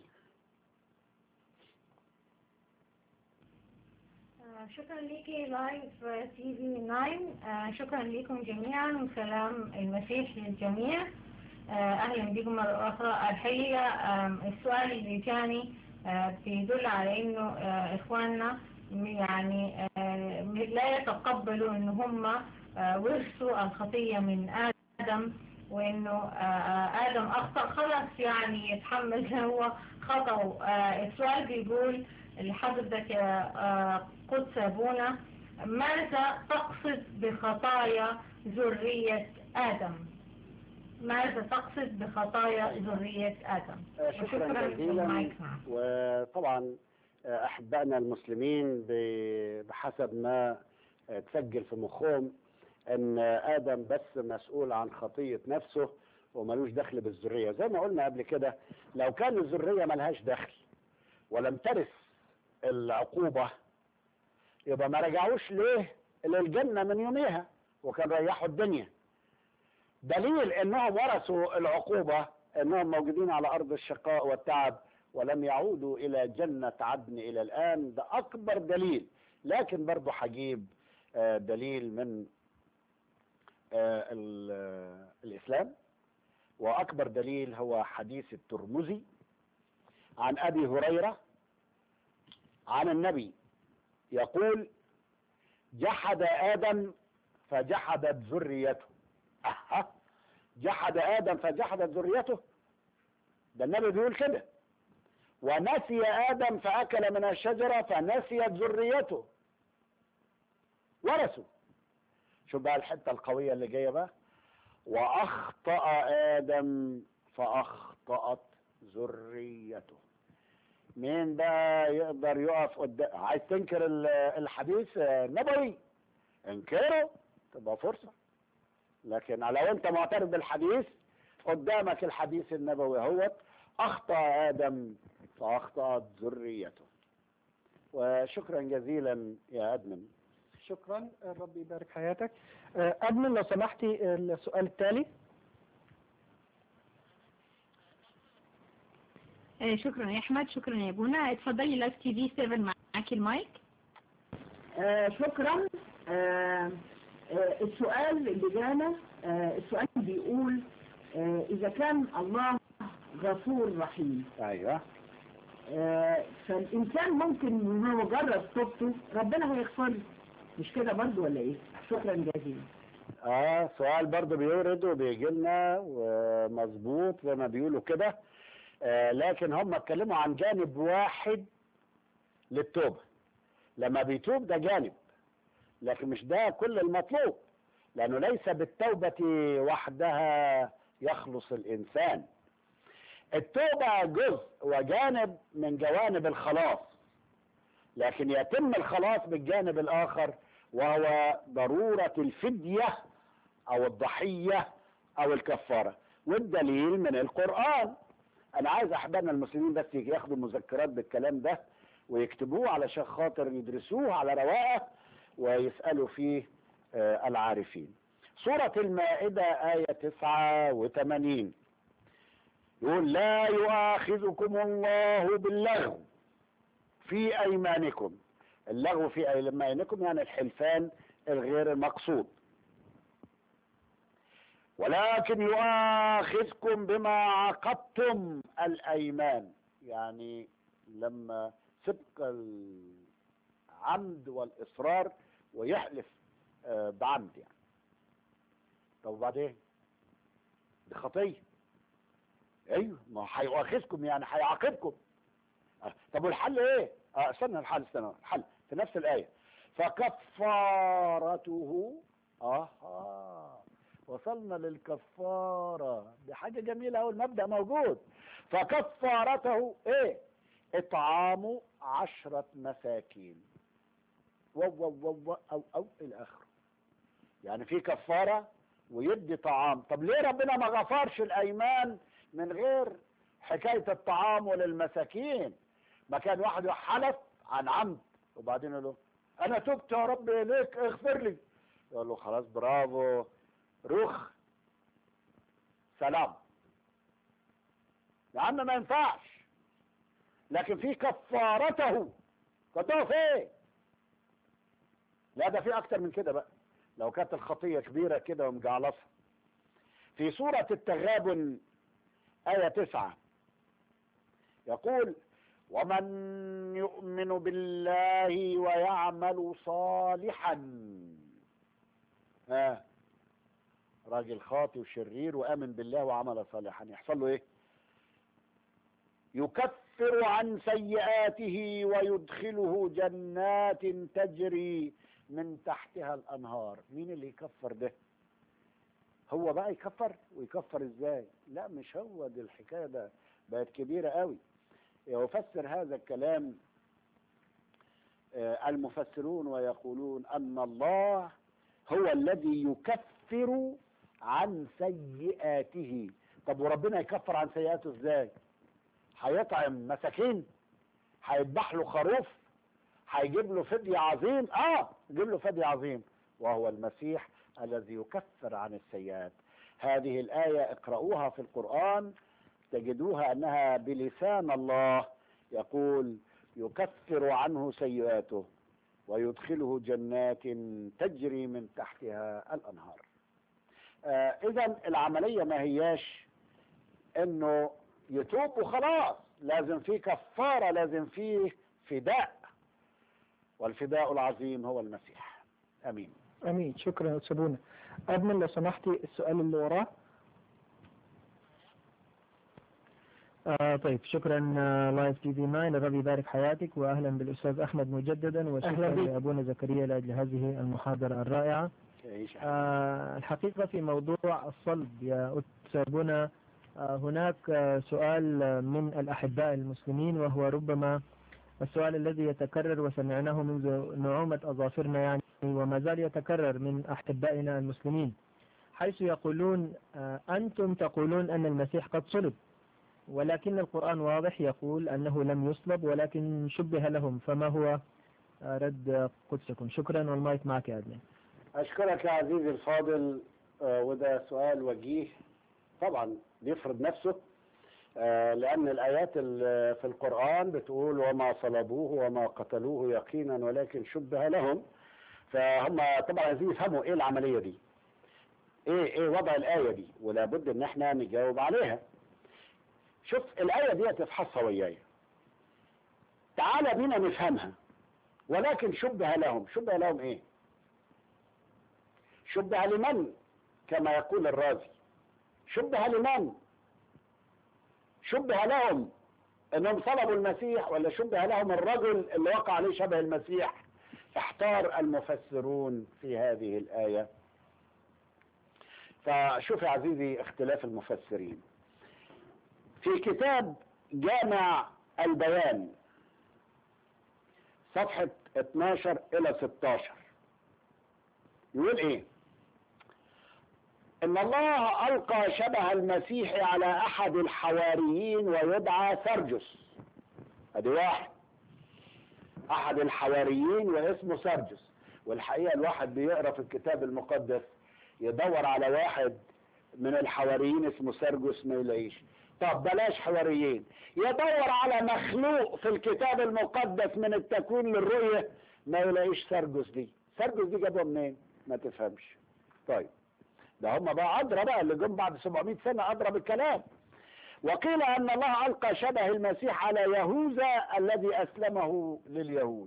[SPEAKER 5] شكرا ليكي لايف تي في 9. شكرا لكم جميعا وسلام المسيح للجميع. اهلا بكم مرة اخرى. الحقيقة السؤال اللي جاني بيدل على انه اخواننا يعني لا يتقبلوا ان هم ورثوا الخطية من ادم، وانه ادم اخطأ خلاص يعني يتحمل هو خطأه. السؤال بيقول لحضرتك يا قدس أبونا: ماذا تقصد بخطايا ذرية آدم؟ ماذا تقصد بخطايا ذرية آدم؟
[SPEAKER 2] شكرا جزيلا. وطبعا أحبائنا المسلمين بحسب ما تسجل في مخهم أن آدم بس مسؤول عن خطية نفسه وملوش دخل بالذرية. زي ما قلنا قبل كده، لو كان الذرية ملهاش دخل ولم ترث العقوبة يبقى ما رجعوش ليه للجنة من يوميها وكان ريحوا الدنيا. دليل انهم ورثوا العقوبة انهم موجودين على ارض الشقاء والتعب ولم يعودوا الى جنة عدن الى الان. ده اكبر دليل. لكن برضو هجيب دليل من الاسلام، واكبر دليل هو حديث الترمذي عن ابي هريرة عن النبي يقول: جحد آدم فجحدت ذريته. جحد آدم فجحدت ذريته، ده النبي بيقول كده. ونسي آدم فأكل من الشجرة فنسيت ذريته. ورثوا. شوف بقى الحتة القوية اللي جاية بقى: وأخطأ آدم فأخطأت ذريته. مين بقى يقدر يقف قدام؟ عايز تنكر الحديث النبوي؟ انكره، تبقى فرصة. لكن لو انت معترف بالحديث قدامك الحديث النبوي هو: اخطأ آدم فاخطأت ذريته. وشكرا جزيلا يا أدمن.
[SPEAKER 1] شكرا، الرب يبارك حياتك. أدمن لو سمحتي السؤال التالي.
[SPEAKER 3] شكرا يا أحمد. شكرا يا بونا. اتفضلي لايف تي في 7 معاكي المايك.
[SPEAKER 6] شكرا. السؤال اللي جانا، السؤال بيقول: إذا كان الله غفور رحيم،
[SPEAKER 2] ايوه،
[SPEAKER 6] فالإنسان ممكن بمجرد توبته ربنا هيغفر له، مش كده برضو ولا إيه؟ شكرا جزيلا.
[SPEAKER 2] سؤال برضو بيورد وبيجي لنا ومظبوط زي ما بيقولوا كده. لكن هم اتكلموا عن جانب واحد للتوبة. لما بيتوب ده جانب، لكن مش ده كل المطلوب، لأنه ليس بالتوبة وحدها يخلص الإنسان. التوبة جزء وجانب من جوانب الخلاص، لكن يتم الخلاص بالجانب الآخر وهو ضرورة الفدية أو الضحية أو الكفارة. والدليل من القرآن. أنا عايز أحبابنا المسلمين بس ياخدوا مذكرات بالكلام ده ويكتبوه علشان خاطر يدرسوه على رواقة ويسألوا فيه العارفين. سورة المائدة آية 89 يقول: لا يؤاخذكم الله باللغو في أيمانكم. اللغو في أيمانكم يعني الحلفان الغير المقصود، ولكن يؤاخذكم بما عقدتم الأيمان. يعني لما سبق العمد والإصرار ويحلف بعمد يعني. طب وبعدين؟ دي خطية. ايوه، ما هيؤاخذكم يعني هيعاقبكم. طب والحل ايه؟ استنى الحل في نفس الآية. فكفارته وصلنا للكفارة، دي حاجة جميلة أوي، المبدأ موجود. فكفارته ايه؟ اطعام 10 مساكين او الى اخره. يعني في كفارة ويدي طعام. طب ليه ربنا ما غفرش الايمان من غير حكاية الطعام للمساكين؟ ما كان واحد يحلف عن عمد وبعدين يقول له انا تبت يا رب اليك اغفر لي، يقول له خلاص برافو روخ سلام يا عم، ما ينفعش. لكن في كفارته فيه. لا ده في اكتر من كده بقى، لو كانت الخطية كبيرة كده ومجعلصة. في سورة التغابن آية 9 يقول ومن يؤمن بالله ويعمل صالحا، راجل خاطئ وشرير وآمن بالله وعمل صالحا، يحصل له ايه؟ يكفر عن سيئاته ويدخله جنات تجري من تحتها الأنهار. مين اللي يكفر ده؟ هو بقى يكفر؟ ويكفر ازاي؟ لا مش هو، دي الحكاية ده بقت كبيرة قوي. يفسر هذا الكلام المفسرون ويقولون أن الله هو الذي يكفر عن سيئاته. طب وربنا يكفر عن سيئاته ازاي؟ هيطعم مساكين؟ هيذبح له خروف؟ هيجيب له فدية عظيم؟ يجيب له فدية عظيم، وهو المسيح الذي يكفر عن السيئات. هذه الآية اقرأوها في القرآن تجدوها أنها بلسان الله يقول يكفر عنه سيئاته ويدخله جنات تجري من تحتها الأنهار. إذن العملية ما هياش إنه يتوب وخلاص، لازم فيه كفارة، لازم فيه فداء، والفداء العظيم هو المسيح. امين.
[SPEAKER 1] امين. شكرا سبونا. ادمن لو سمحتي السؤال اللي وراه.
[SPEAKER 7] طيب شكرا لايف تي في 9، الرب يبارك حياتك، واهلا بالاستاذ احمد مجددا، وشكرا لابونا زكريا لاجل هذه المحاضرة الرائعة. الحقيقة في موضوع الصلب يا أستاذ، هناك سؤال من الأحباء المسلمين، وهو ربما السؤال الذي يتكرر وسمعناه منذ نعومة أظافرنا يعني، وما زال يتكرر من أحبائنا المسلمين، حيث يقولون أنتم تقولون أن المسيح قد صلب، ولكن القرآن واضح يقول أنه لم يصلب ولكن شبه لهم، فما هو رد قدسكم؟ شكرا، والمايك معك يا أدمن.
[SPEAKER 2] أشكرك يا عزيزي الفاضل، وده سؤال وجيه طبعا بيفرض نفسه، لأن الآيات في القرآن بتقول وما صلبوه وما قتلوه يقينا ولكن شبه لهم، فهم طبعا عايزين يفهموا ايه العملية دي، ايه وضع الآية دي، ولا بد ان احنا نجاوب عليها. شوف الآية دي تفحصها وياي، تعال بينا نفهمها. ولكن شبه لهم، شبه لهم ايه؟ شبه لمن؟ كما يقول الرازي، شبه لمن؟ شبه لهم انهم صلبوا المسيح، ولا شبه لهم الرجل اللي وقع عليه شبه المسيح؟ احتار المفسرون في هذه الآية. فشوف يا عزيزي اختلاف المفسرين في كتاب جامع البيان صفحة 12 إلى 16 يقول ايه؟ ان الله القى شبه المسيح على احد الحواريين ويدعى سرجس. ادي واحد، احد الحواريين واسمه سرجس. والحقيقة الواحد بيقرأ في الكتاب المقدس يدور على واحد من الحواريين اسمه سرجس ما يلاقيش. طب بلاش حواريين، يدور على مخلوق في الكتاب المقدس من التكوين للرؤية ما يلاقيش سرجس دي. سرجس دي جابوها منين؟ ما تفهمش. طيب ده هم بقى أدرى، بقى اللي جم بعد 700 سنة أدرى بالكلام. وقيل أن الله ألقى شبه المسيح على يهوذا الذي أسلمه لليهود.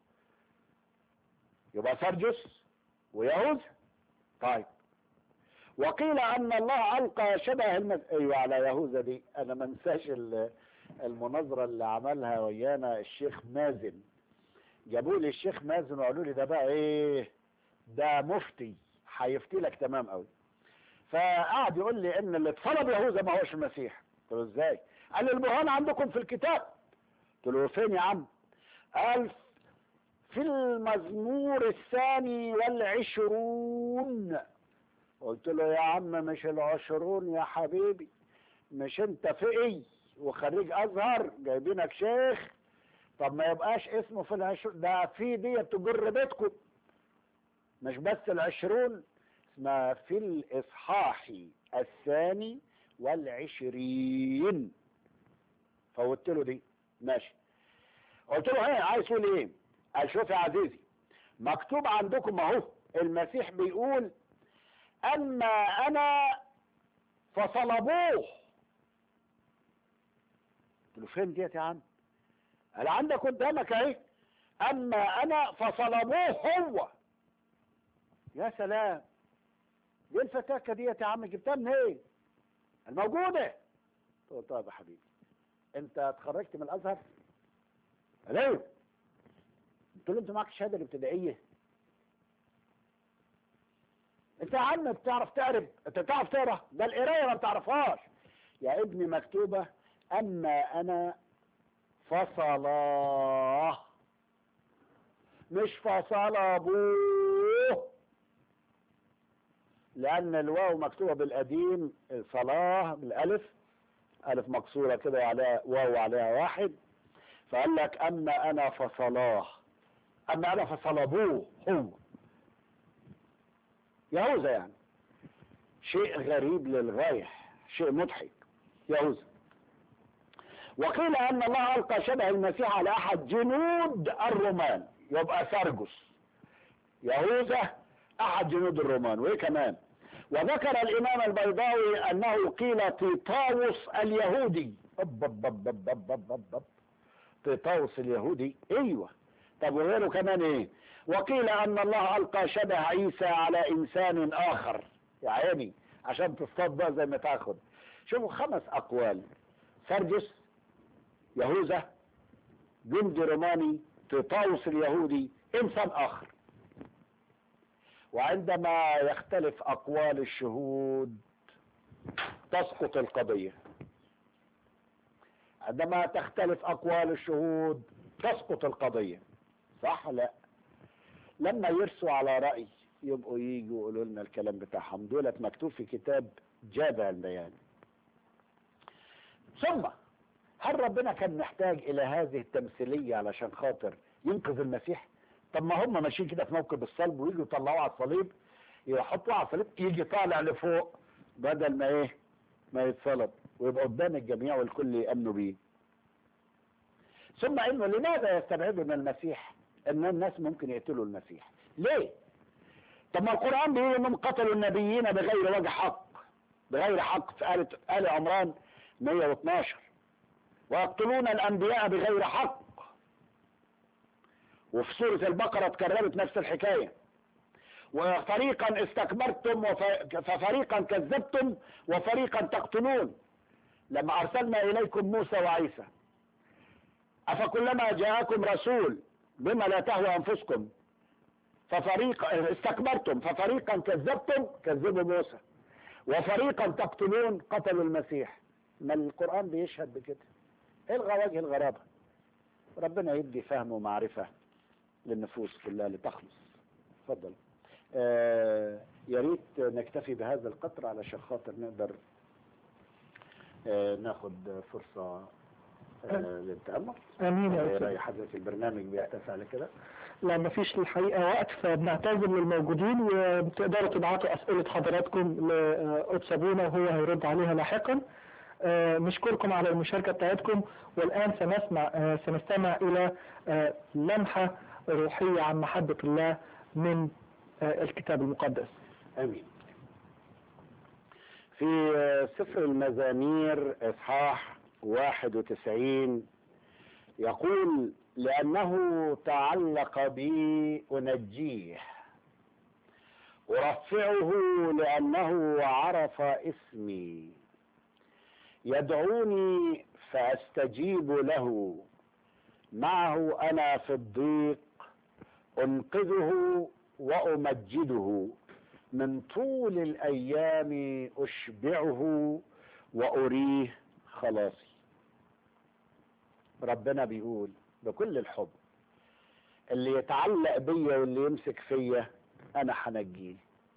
[SPEAKER 2] يبقى سرجس ويهوذا. طيب وقيل ان الله القى شبه ايوه على يهوذا دي. انا ما انساش المناظره اللي عملها ويانا الشيخ مازن. جابوا لي الشيخ مازن وقالوا لي ده بقى ايه، ده مفتي هيفتي لك تمام قوي. فقعد يقول لي ان اللي اتصلب يهوذا ما هوش المسيح. قلت له ازاي؟ قال لي البرهان عندكم في الكتاب. قلت له فين يا عم؟ قال في المزمور 22. قلت له يا عم مش 20 يا حبيبي، مش انت فقي وخريج ازهر جايبينك شيخ؟ طب ما يبقاش اسمه في 20، ده في دي تجر بيتكم، مش بس 20، اسمها في الاصحاح 22. فقلت له دي ماشي. قلت له ايه عايز تقول ايه؟ قال شوف يا عزيزي، مكتوب عندكم اهو المسيح بيقول اما انا فصلبوه. قلت له فين ديت يا عم؟ قال عندك قدامك اهي، اما انا فصلبوه هو. يا سلام، دي الفتاكه ديت يا عم جبتها منين؟ ايه الموجوده؟ قلت له طيب يا حبيبي انت اتخرجت من الازهر؟ قال ايوه. قلت له انت معك الشهاده الابتدائيه؟ انت يا عم بتعرف تقرب؟ انت بتعرف تقرا؟ ده القرايه ما بتعرفهاش يا ابني. مكتوبه اما انا فصلاه مش فصلبوه، لان الواو مكتوبه بالقديم صلاه بالالف، الف مكسوره كده عليها واو عليها واحد، فقال لك اما انا فصلاه، اما انا فصلبوه هو يهوذا. يعني شيء غريب للغايه، شيء مضحك يهوذا. وقيل ان الله القى شبه المسيح على احد جنود الرومان، يبقى سرجس. يهوذا احد جنود الرومان. وايه كمان؟ وذكر الامام البيضاوي انه قيل تيطاوس اليهودي. تيطاوس اليهودي، ايوه. طب وغيره كمان ايه؟ وقيل ان الله القى شبه عيسى على انسان اخر. يا عيني عشان تصطاد بقى زي ما تاخد. شوفوا 5 اقوال: سرجس، يهوذا، جندي روماني، تيطاوس اليهودي، انسان اخر. وعندما يختلف اقوال الشهود تسقط القضية. عندما تختلف اقوال الشهود تسقط القضية، صح؟ لا، لما يرسوا على رأي يبقوا ييجوا يقولوا لنا الكلام بتاعهم. دولت مكتوب في كتاب جامع البيان. ثم هل ربنا كان محتاج الى هذه التمثيلية علشان خاطر ينقذ المسيح؟ طب ما هم ماشيين كده في موكب الصلب ويجوا يطلعوه على الصليب، يحطوه على الصليب يجي طالع لفوق بدل ما ايه، ما يتصلب ويبقى قدام الجميع والكل يأمنوا بيه. ثم انه لماذا يستبعدون المسيح؟ ان الناس ممكن يقتلوا المسيح. ليه؟ طب ما القرآن بيقول انهم قتلوا النبيين بغير وجه حق، بغير حق في آل عمران 112، ويقتلون الانبياء بغير حق. وفي سورة البقرة اتكررت نفس الحكاية. وفريقا استكبرتم ففريقا كذبتم وفريقا تقتلون لما ارسلنا اليكم موسى وعيسى. افكلما جاءكم رسول بما لا تهوى انفسكم ففريقا استكبرتم ففريقا كذبتم كذبوا موسى وفريقا تقتلون قتلوا المسيح. ما القرآن بيشهد بكده. الغى وجه الغرابة. ربنا يدي فهم ومعرفة للنفوس كلها لتخلص. اتفضل. يا ريت نكتفي بهذا القطر علشان خاطر نقدر ناخد فرصة للتأمل.
[SPEAKER 1] امين يا
[SPEAKER 2] رأي حضرتك البرنامج بيحتفى على كده؟
[SPEAKER 1] لا مفيش الحقيقة وقت، فبنعتذر للموجودين وتقدروا تبعتوا أسئلة حضراتكم لقدس أبونا وهو هيرد عليها لاحقا. نشكركم على المشاركة بتاعتكم. والآن سنستمع إلى لمحة روحية عن محبة الله من الكتاب المقدس.
[SPEAKER 2] امين. في سفر المزامير اصحاح 91 يقول: لأنه تعلق بي أنجيه، أرفعه لأنه عرف اسمي، يدعوني فأستجيب له، معه أنا في الضيق أنقذه وأمجده، من طول الأيام أشبعه وأريه خلاصي. ربنا بيقول بكل الحب اللي يتعلق بيا واللي يمسك فيا أنا هنجيه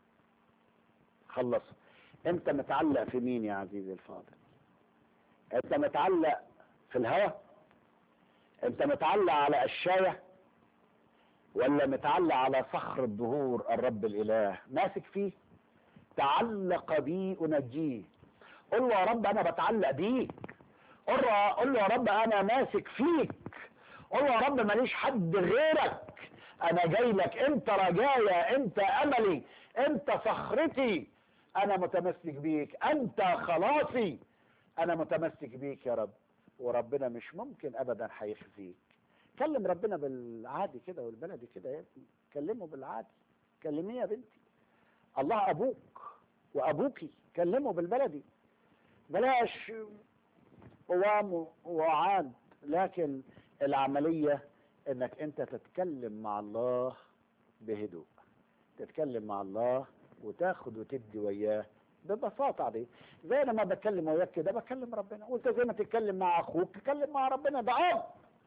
[SPEAKER 2] خلص. أنت متعلق في مين يا عزيزي الفاضل؟ أنت متعلق في الهوى؟ أنت متعلق على قشاية؟ ولا متعلق على صخر الدهور الرب الإله ماسك فيه؟ تعلق بي أنجيه. قل له يا رب أنا بتعلق بيك، قل له يا رب أنا ماسك فيك، قل له يا رب ماليش حد غيرك، أنا جاي لك، أنت رجايا، أنت أملي، أنت صخرتي، أنا متمسك بيك، أنت خلاصي، أنا متمسك بيك يا رب. وربنا مش ممكن أبدا هيخزيك. كلم ربنا بالعادي كده والبلدي كده يا ابني، كلمه بالعادي، كلميه يا بنتي. الله أبوك وأبوكي، كلمه بالبلدي، بلاش قوام وعاد. لكن العملية انك انت تتكلم مع الله بهدوء، تتكلم مع الله وتاخد وتدي وياه ببساطة دي. زي لما بتكلم وياك كده بكلم ربنا، وانت زي ما تتكلم مع اخوك تتكلم مع ربنا. ده عام.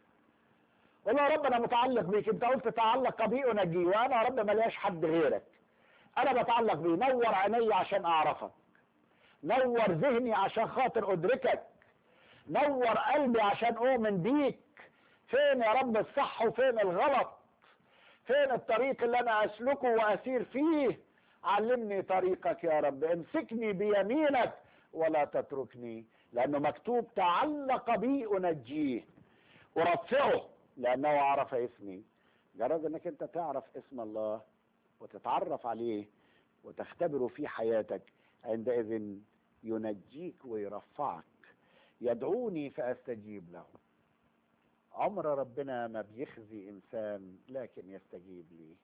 [SPEAKER 2] قول يا رب انا متعلق بيك، انت قلت تعلق بي انجيه، وانا يا رب ملياش حد غيرك، انا بتعلق بيه. نور عيني عشان اعرفك، نور ذهني عشان خاطر ادركك، نور قلبي عشان اؤمن بيك. فين يا رب الصح وفين الغلط؟ فين الطريق اللي انا اسلكه واسير فيه؟ علمني طريقك يا رب، امسكني بيمينك ولا تتركني، لانه مكتوب تعلق بي انجيه، ارفعه لانه عرف اسمي. جرب انك انت تعرف اسم الله وتتعرف عليه وتختبره في حياتك، عندئذ ينجيك ويرفعك. يدعوني فاستجيب له. عمر ربنا ما بيخزي انسان لكن يستجيب ليه.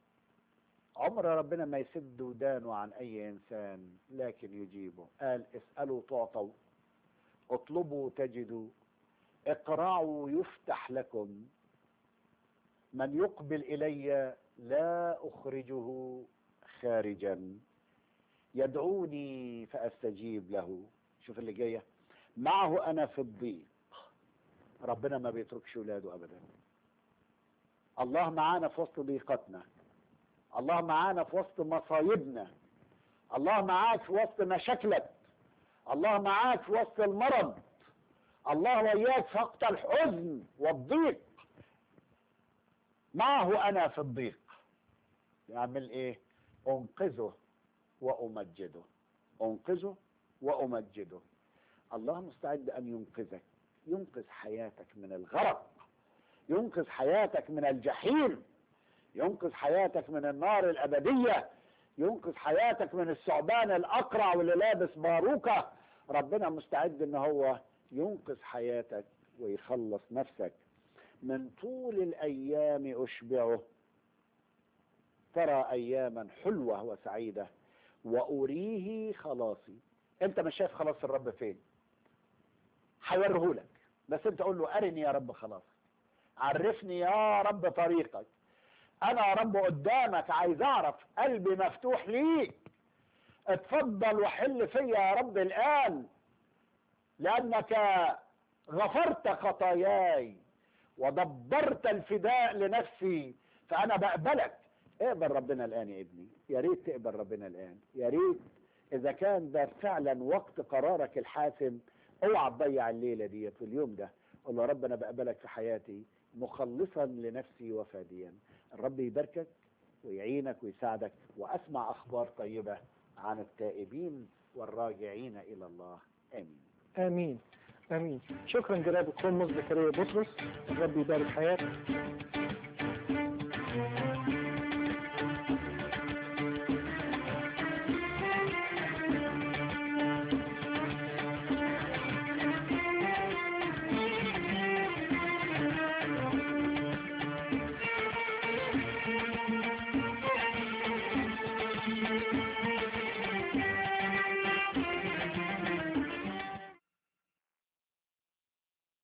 [SPEAKER 2] عمر ربنا ما يسد ودانه عن اي انسان لكن يجيبه. قال اسألوا تعطوا، اطلبوا تجدوا، اقرعوا يفتح لكم، من يقبل الي لا اخرجه خارجا. يدعوني فاستجيب له. شوف اللي جايه، معه انا في الضيق. ربنا ما بيتركش ولاده ابدا. الله معانا في وسط ضيقتنا، الله معانا في وسط مصايبنا، الله معاك في وسط مشاكلك، الله معاك في وسط المرض، الله وياك في وقت الحزن والضيق. معه انا في الضيق. يعمل ايه؟ انقذه وامجده، انقذه وامجده. الله مستعد ان ينقذك، ينقذ حياتك من الغرق، ينقذ حياتك من الجحيم، ينقذ حياتك من النار الأبدية، ينقذ حياتك من الثعبان الأقرع واللي لابس باروكة. ربنا مستعد ان هو ينقذ حياتك ويخلص نفسك. من طول الأيام أشبعه، ترى أياما حلوة وسعيدة، وأريه خلاصي. انت مش شايف خلاص الرب فين؟ هيوريهولك، بس انت قول له ارني يا رب خلاص، عرفني يا رب طريقك. انا يا رب قدامك عايز اعرف، قلبي مفتوح ليك، اتفضل وحل فيا يا رب الان، لانك غفرت خطاياي ودبرت الفداء لنفسي، فانا بقبلك. اقبل ربنا الان يا ابني، يا ريت تقبل ربنا الان، يا ريت اذا كان ده فعلا وقت قرارك الحاسم. اوعى تضيع الليله ديت واليوم ده. قول له يا رب انا بقبلك في حياتي مخلصا لنفسي وفاديا. الرب يباركك ويعينك ويساعدك، واسمع اخبار طيبه عن التائبين والراجعين الى الله. امين
[SPEAKER 1] امين امين. شكرا جناب القمص زكريا بطرس، الرب يبارك حياتك.